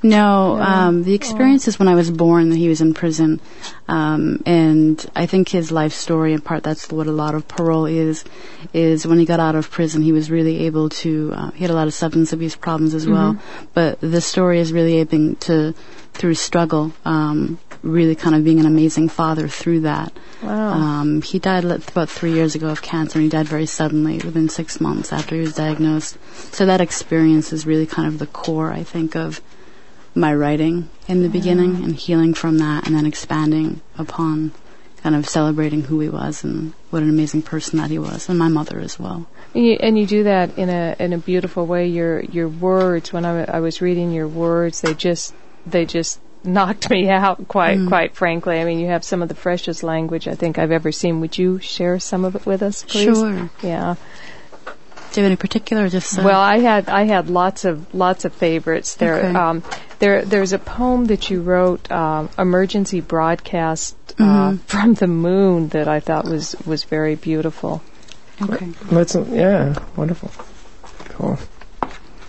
No, No. um, the experience is when I was born that he was in prison. Um, and I think his life story, in part, that's what a lot of Parole is, is when he got out of prison, he was really able to, uh, he had a lot of substance abuse problems as well. But the story is really able to, through struggle, um, really kind of being an amazing father through that. Wow. Um, he died li- about three years ago of cancer, and he died very suddenly, within six months after he was diagnosed. So that experience is really kind of the core, I think, of my writing in the beginning, and healing from that, and then expanding upon kind of celebrating who he was and what an amazing person that he was, and my mother as well. And you, and you do that in a in a beautiful way. Your your words, when I, w- I was reading your words, they just they just knocked me out. Quite Mm. quite frankly, I mean, you have some of the freshest language I think I've ever seen. Would you share some of it with us, please? Sure. Yeah. Do you have any particular, or just uh, Well, I had I had lots of lots of favorites. There, Okay. um, there, there's a poem that you wrote, um, emergency broadcast uh, Mhm. from the moon, that I thought was was very beautiful. Okay. Let's, yeah, wonderful. Cool.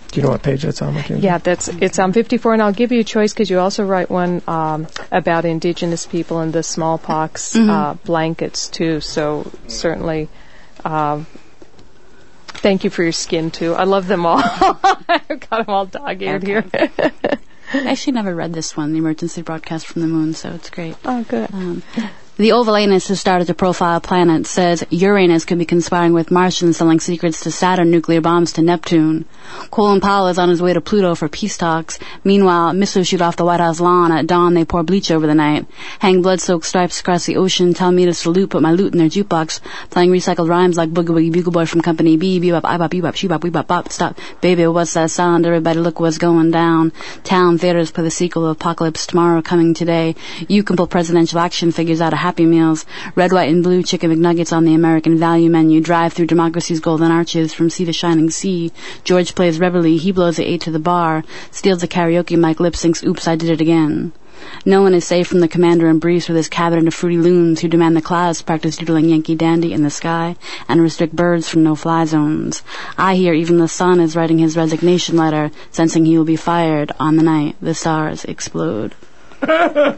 Do you know what page that's on, Mackenzie? Yeah, that's it's on fifty-four, and I'll give you a choice because you also write one um, about indigenous people and the smallpox Mhm. uh, blankets too. So certainly, um, thank you for your skin too. I love them all. I've got them all dog-eared here. I actually never read this one, the emergency broadcast from the moon, so it's great. Oh, good. Um, the Ovalanus has started to profile planets, says Uranus could be conspiring with Martians selling secrets to Saturn, nuclear bombs to Neptune. Colin Powell is on his way to Pluto for peace talks. Meanwhile, missiles shoot off the White House lawn. At dawn, they pour bleach over the night. Hang blood-soaked stripes across the ocean. Tell me to salute, put my loot in their jukebox. Playing recycled rhymes like Boogie Woogie Bugle Boy from Company B. Bebop, I-bop, bebop, she-bop, we-bop, bop. Stop. Baby, what's that sound? Everybody look what's going down. Town theaters play the sequel of Apocalypse Tomorrow coming today. You can pull presidential action figures out of Happy Meals. Red, white, and blue chicken McNuggets on the American value menu. Drive through democracy's golden arches from sea to shining sea. George plays Reveille. He blows the eight to the bar. Steals the karaoke mic. Lip syncs Oops, I Did It Again. No one is safe from the commander in briefs with his cabinet of fruity loons who demand the clouds practice doodling Yankee Dandy in the sky and restrict birds from no-fly zones. I hear even the sun is writing his resignation letter, sensing he will be fired on the night the stars explode. Wow.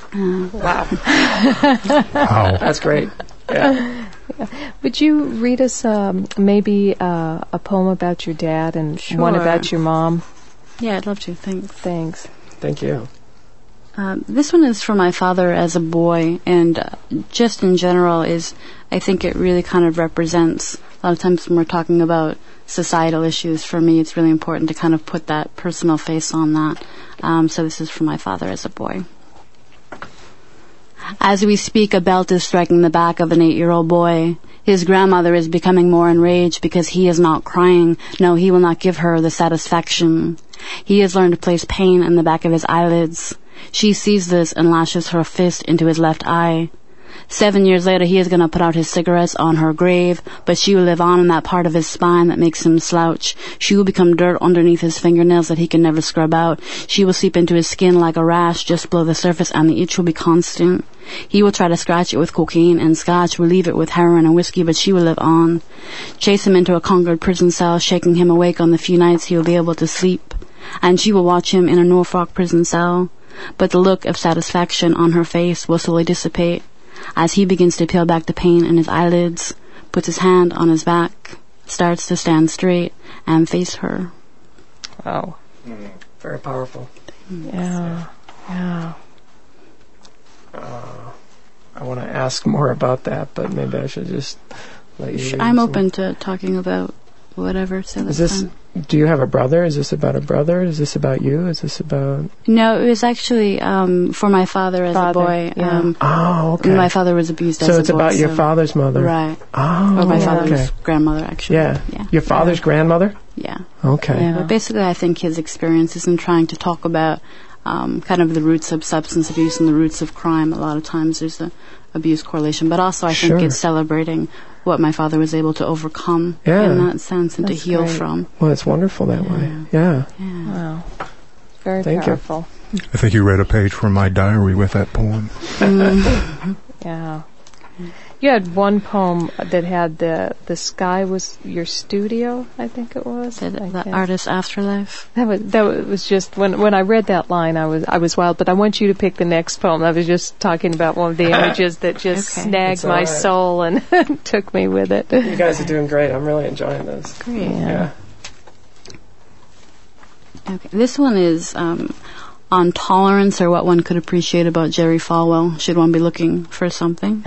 Wow. That's great. Yeah. Yeah. Would you read us um, maybe uh, a poem about your dad and Sure. one about your mom? Yeah, I'd love to. Thanks. Thanks. Thank you. Um, this one is for my father as a boy, and uh, just in general is, I think it really kind of represents, a lot of times when we're talking about societal issues, for me it's really important to kind of put that personal face on that. Um, so this is for my father as a boy. As we speak, a belt is striking the back of an eight-year-old boy. His grandmother is becoming more enraged because he is not crying. No, he will not give her the satisfaction. He has learned to place pain in the back of his eyelids. She sees this and lashes her fist into his left eye. Seven years later, he is going to put out his cigarettes on her grave, but she will live on in that part of his spine that makes him slouch. She will become dirt underneath his fingernails that he can never scrub out. She will seep into his skin like a rash just below the surface, and the itch will be constant. He will try to scratch it with cocaine and scotch, relieve it with heroin and whiskey, but she will live on. Chase him into a Concord prison cell, shaking him awake on the few nights he will be able to sleep. And she will watch him in a Norfolk prison cell. But the look of satisfaction on her face will slowly dissipate as he begins to peel back the pain in his eyelids, puts his hand on his back, starts to stand straight and face her. Wow. Mm, very powerful. Yeah. Yeah. Uh, I want to ask more about that, but maybe I should just let you. I'm some- open to talking about whatever. So Is that's this? fine. Do you have a brother? Is this about a brother? Is this about you? Is this about? No, it was actually um, for my father as Father, a boy. yeah. Um, Oh, okay. My father was abused as a So boy. it's about your so- father's mother, Right. Oh, Or my okay. father's grandmother, actually. Yeah. Yeah. Your father's grandmother. Yeah. Okay. Yeah. But basically, I think his experiences in trying to talk about um, kind of the roots of substance abuse and the roots of crime, a lot of times there's a abuse correlation. But also, I Sure. think it's celebrating what my father was able to overcome Yeah. in that sense and That's to heal great. from. Well, it's wonderful that way. Yeah. Yeah. Wow. Very Thank you. powerful. I think you read a page from my diary with that poem. Yeah. You had one poem that had the the sky was your studio, I think it was. The, I the guess. artist's afterlife. That was that was just when when I read that line, I was I was wild. But I want you to pick the next poem. I was just talking about one of the images that just Okay. snagged It's all my right. soul and took me with it. You guys are doing great. I'm really enjoying this. Great. Yeah. Okay. This one is um, on tolerance or what one could appreciate about Jerry Falwell, should one be looking for something.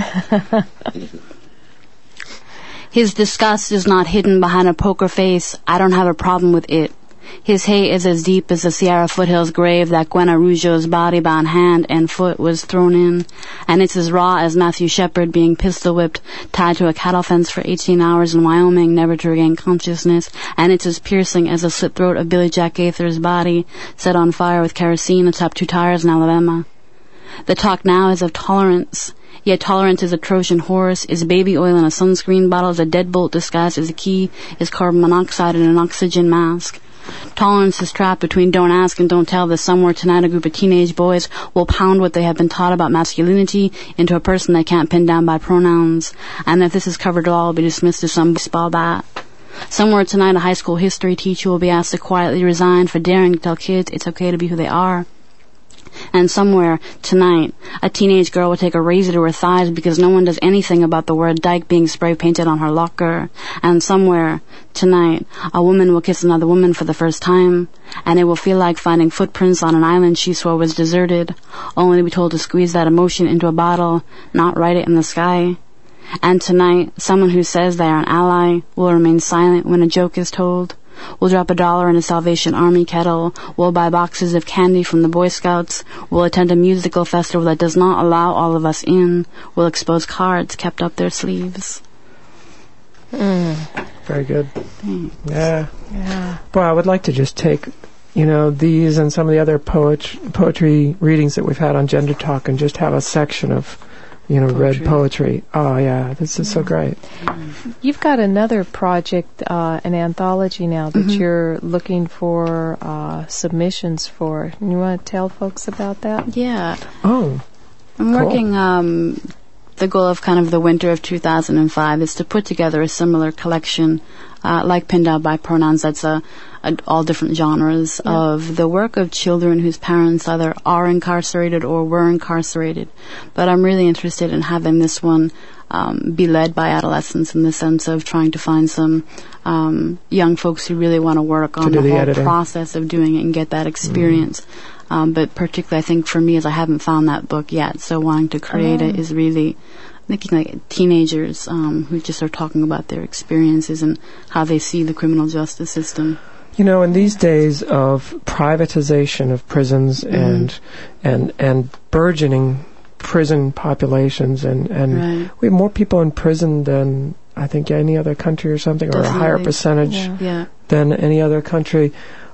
His disgust is not hidden behind a poker face. I don't have a problem with it. His hate is as deep as the Sierra foothills grave that Gwen Araujo's body bound hand and foot was thrown in, and it's as raw as Matthew Shepard being pistol whipped, tied to a cattle fence for eighteen hours in Wyoming, never to regain consciousness, and it's as piercing as the slit throat of Billy Jack Gaither's body, set on fire with kerosene atop two tires in Alabama. The talk now is of tolerance. Yet tolerance is a Trojan horse, is baby oil in a sunscreen bottle, is a deadbolt disguised as a key, is carbon monoxide in an oxygen mask. Tolerance is trapped between don't ask and don't tell that somewhere tonight a group of teenage boys will pound what they have been taught about masculinity into a person they can't pin down by pronouns. And if this is covered at all, will be dismissed as some baseball bat. Somewhere tonight, a high school history teacher will be asked to quietly resign for daring to tell kids it's okay to be who they are. And somewhere tonight, a teenage girl will take a razor to her thighs because no one does anything about the word dyke being spray painted on her locker. And somewhere tonight, a woman will kiss another woman for the first time, and it will feel like finding footprints on an island she swore was deserted, only to be told to squeeze that emotion into a bottle, not write it in the sky. And tonight, someone who says they are an ally will remain silent when a joke is told. We'll drop a dollar in a Salvation Army kettle. We'll buy boxes of candy from the Boy Scouts. We'll attend a musical festival that does not allow all of us in. We'll expose cards kept up their sleeves. Mm. Very good. Thanks. Yeah. Yeah. Boy, I would like to just take, you know, these and some of the other poet- poetry readings that we've had on Gender Talk and just have a section of, you know, Poetry. read poetry. Oh, yeah, this is so great. You've got another project, uh, an anthology now that Mhm. you're looking for uh, submissions for. You want to tell folks about that? Yeah. Oh, I'm Cool. working, um, the goal of kind of the winter of two thousand five is to put together a similar collection, uh, like Pinned Out by Pronouns, that's a, a, all different genres Yeah. of the work of children whose parents either are incarcerated or were incarcerated. But I'm really interested in having this one um, be led by adolescents in the sense of trying to find some um, young folks who really want to work on do the the whole editing. process of doing it and get that experience. Um, but particularly, I think for me, is I haven't found that book yet. So wanting to create Oh. it is really thinking like teenagers um, who just are talking about their experiences and how they see the criminal justice system. you know, in these days of privatization of prisons Mhm. and and and burgeoning prison populations, and and Right. we have more people in prison than I think any other country or something, or a higher Definitely. percentage Yeah. Yeah. than any other country.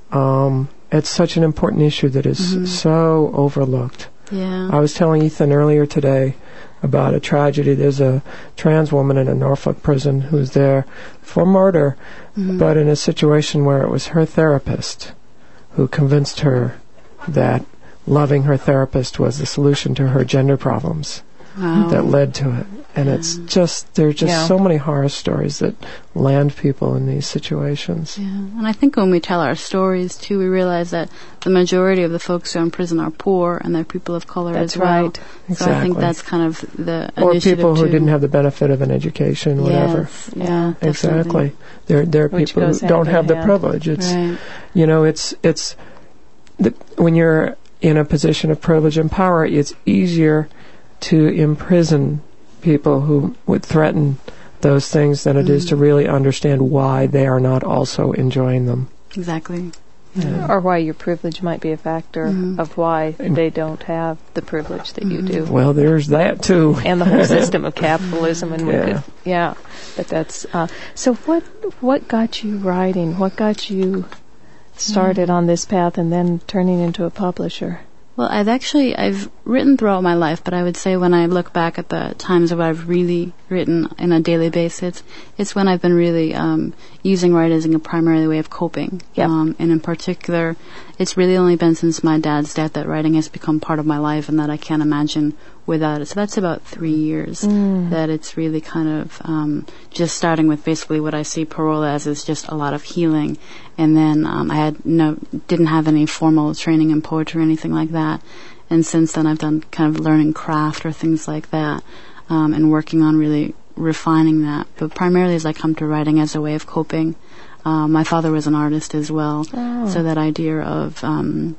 Um, it's such an important issue that is Mhm. so overlooked. Yeah. I was telling Ethan earlier today about a tragedy. There's a trans woman in a Norfolk prison who's there for murder, Mhm. but in a situation where it was her therapist who convinced her that loving her therapist was the solution to her gender problems Wow. that led to it. And it's just, there's just Yeah. so many horror stories that land people in these situations. Yeah, and I think when we tell our stories too, we realize that the majority of the folks who are in prison are poor and they're people of color That's as well. right. So I Exactly. think that's kind of the Or initiative people who too. didn't have the benefit of an education, whatever. Yes, yeah, Exactly. definitely. There, there are Which people who goes hand don't in have the hand. privilege. It's, Right. you know, it's it's the, when you're in a position of privilege and power, it's easier to imprison people who would threaten those things than it is to really understand why they are not also enjoying them. Exactly. Yeah. Or why your privilege might be a factor Mhm. of why they don't have the privilege that you do. Well, there's that too. And the whole system of capitalism, and we Yeah. could, yeah. But that's uh, so. What what got you writing? What got you started on this path, and then turning into a publisher? Well, I've actually, I've written throughout my life, but I would say when I look back at the times where I've really written on a daily basis, it's when I've been really um, using writing as a primary way of coping. Yep. Um, and in particular, it's really only been since my dad's death that writing has become part of my life and that I can't imagine without it. So that's about three years Mm. that it's really kind of um, just starting with basically what I see parole as is just a lot of healing. And then um, I had no, didn't have any formal training in poetry or anything like that. And since then I've done kind of learning craft or things like that um, and working on really refining that. But primarily as I come to writing as a way of coping. Um, my father was an artist as well. Oh. So that idea of um,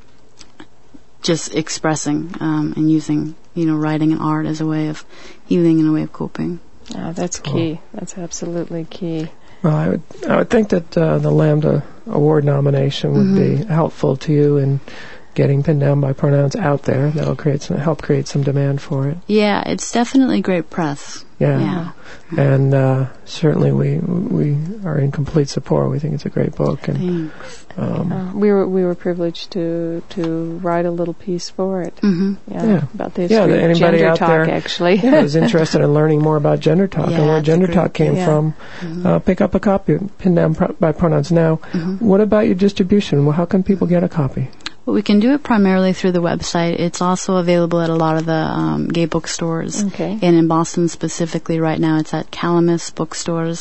just expressing um, and using, you know, writing and art as a way of healing and a way of coping. Oh, that's Cool. key. That's absolutely key. Well, I would I would think that uh, the Lambda Award nomination would Mhm. be helpful to you in getting Pinned Down by Pronouns out there. That'll create some, help create some demand for it. Yeah, it's definitely great press. Yeah. Yeah. And uh, certainly we we are in complete support. We think it's a great book, and Thanks. um, Uh, we were we were privileged to to write a little piece for it. Mm-hmm. Yeah, Yeah. about the Yeah, history of anybody gender out talk, there- actually. I was interested in learning more about Gender Talk Yeah, and where it's a Gender great- Talk came yeah. from. Mhm. Uh, pick up a copy of Pinned Down Pro- by Pronouns now. Mhm. What about your distribution? Well, how can people get a copy? Well, we can do it primarily through the website. It's also available at a lot of the um, gay bookstores. Okay. And in Boston specifically right now, it's at Calamus bookstores.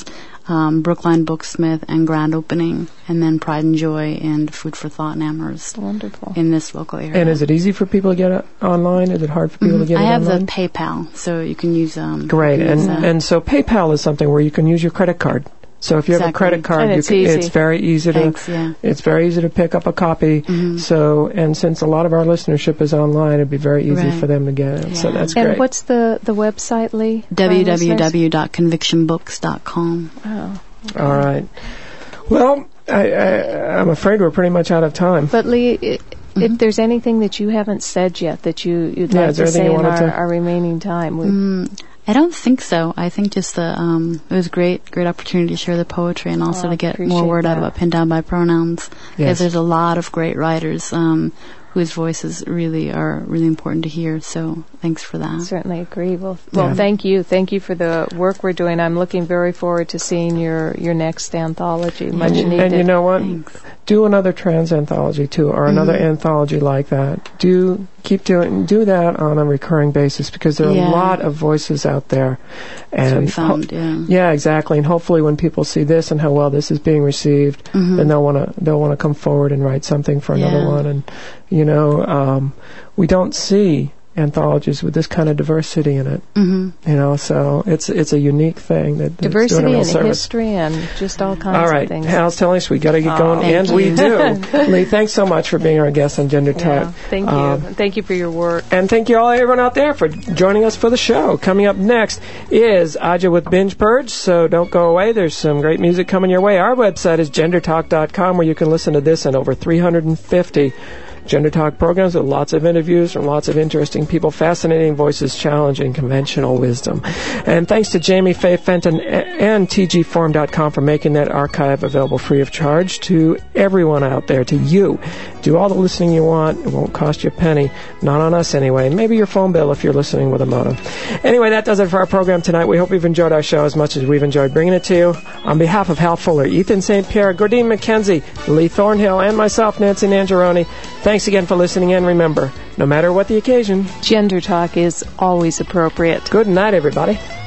um, Brookline Booksmith and Grand Opening, and then Pride and Joy and Food for Thought in Amherst. Wonderful. In this local area. And is it easy for people to get it online? Is it hard for people mm-hmm. to get I it have online? the PayPal, so you can use um. Great, use and that. and so PayPal is something where you can use your credit card. So if you have Exactly. a credit card, And you it's can, easy. it's very easy Thanks, to yeah. it's very easy to pick up a copy. Mhm. So and since a lot of our listenership is online, it'd be very easy Right. for them to get it. So Yeah. that's And great. what's the, the website, Lee? for our w w listeners? w dot conviction books dot com. Oh. All right. Well, I, I, I'm afraid we're pretty much out of time. But Lee, i- if there's anything that you haven't said yet that you, you'd Yeah, like is there to anything say you in wanted our, to- our remaining time, we, Mm, I don't think so. I think just the um, it was great, great opportunity to share the poetry and also Oh, to get appreciate more word out that. about Pinned Down by Pronouns. Yes. Because there's a lot of great writers um, whose voices really are really important to hear. So thanks for that. certainly agree. Well, well, Yeah. thank you. Thank you for the work we're doing. I'm looking very forward to seeing your, your next anthology. Much and, you- needed. and you know what? Thanks. Do another trans anthology too, or another anthology like that. Do keep doing do that on a recurring basis because there are Yeah. a lot of voices out there. That's what we And found, ho- yeah. yeah, exactly. And hopefully, when people see this and how well this is being received, Mhm. then they'll want to they'll want to come forward and write something for another Yeah. one. And you know, um, we don't see anthologies with this kind of diversity in it. hmm You know, so it's it's a unique thing that that's doing a Diversity real and service. history and just all kinds All of right, things. Hal's telling us we got to get Oh, going, thank and you. we do. Lee, thanks so much for being our guest on Gender Yeah, Talk. thank you. Um, thank you for your work. and thank you all, everyone out there, for joining us for the show. Coming up next is Aja with Binge Purge, so don't go away. There's some great music coming your way. Our website is gender talk dot com, where you can listen to this and over three hundred fifty Gender Talk programs with lots of interviews from lots of interesting people, fascinating voices, challenging conventional wisdom. And thanks to Jamie Faye Fenton and T G forum dot com for making that archive available free of charge to everyone out there, to you. Do all the listening you want. It won't cost you a penny. Not on us anyway. Maybe your phone bill if you're listening with a modem. Anyway, that does it for our program tonight. We hope you've enjoyed our show as much as we've enjoyed bringing it to you. On behalf of Hal Fuller, Ethan Saint Pierre, Gordine McKenzie, Lee Thornhill, and myself, Nancy Nangeroni, thanks again for listening, and remember, no matter what the occasion, Gender Talk is always appropriate. good night, everybody.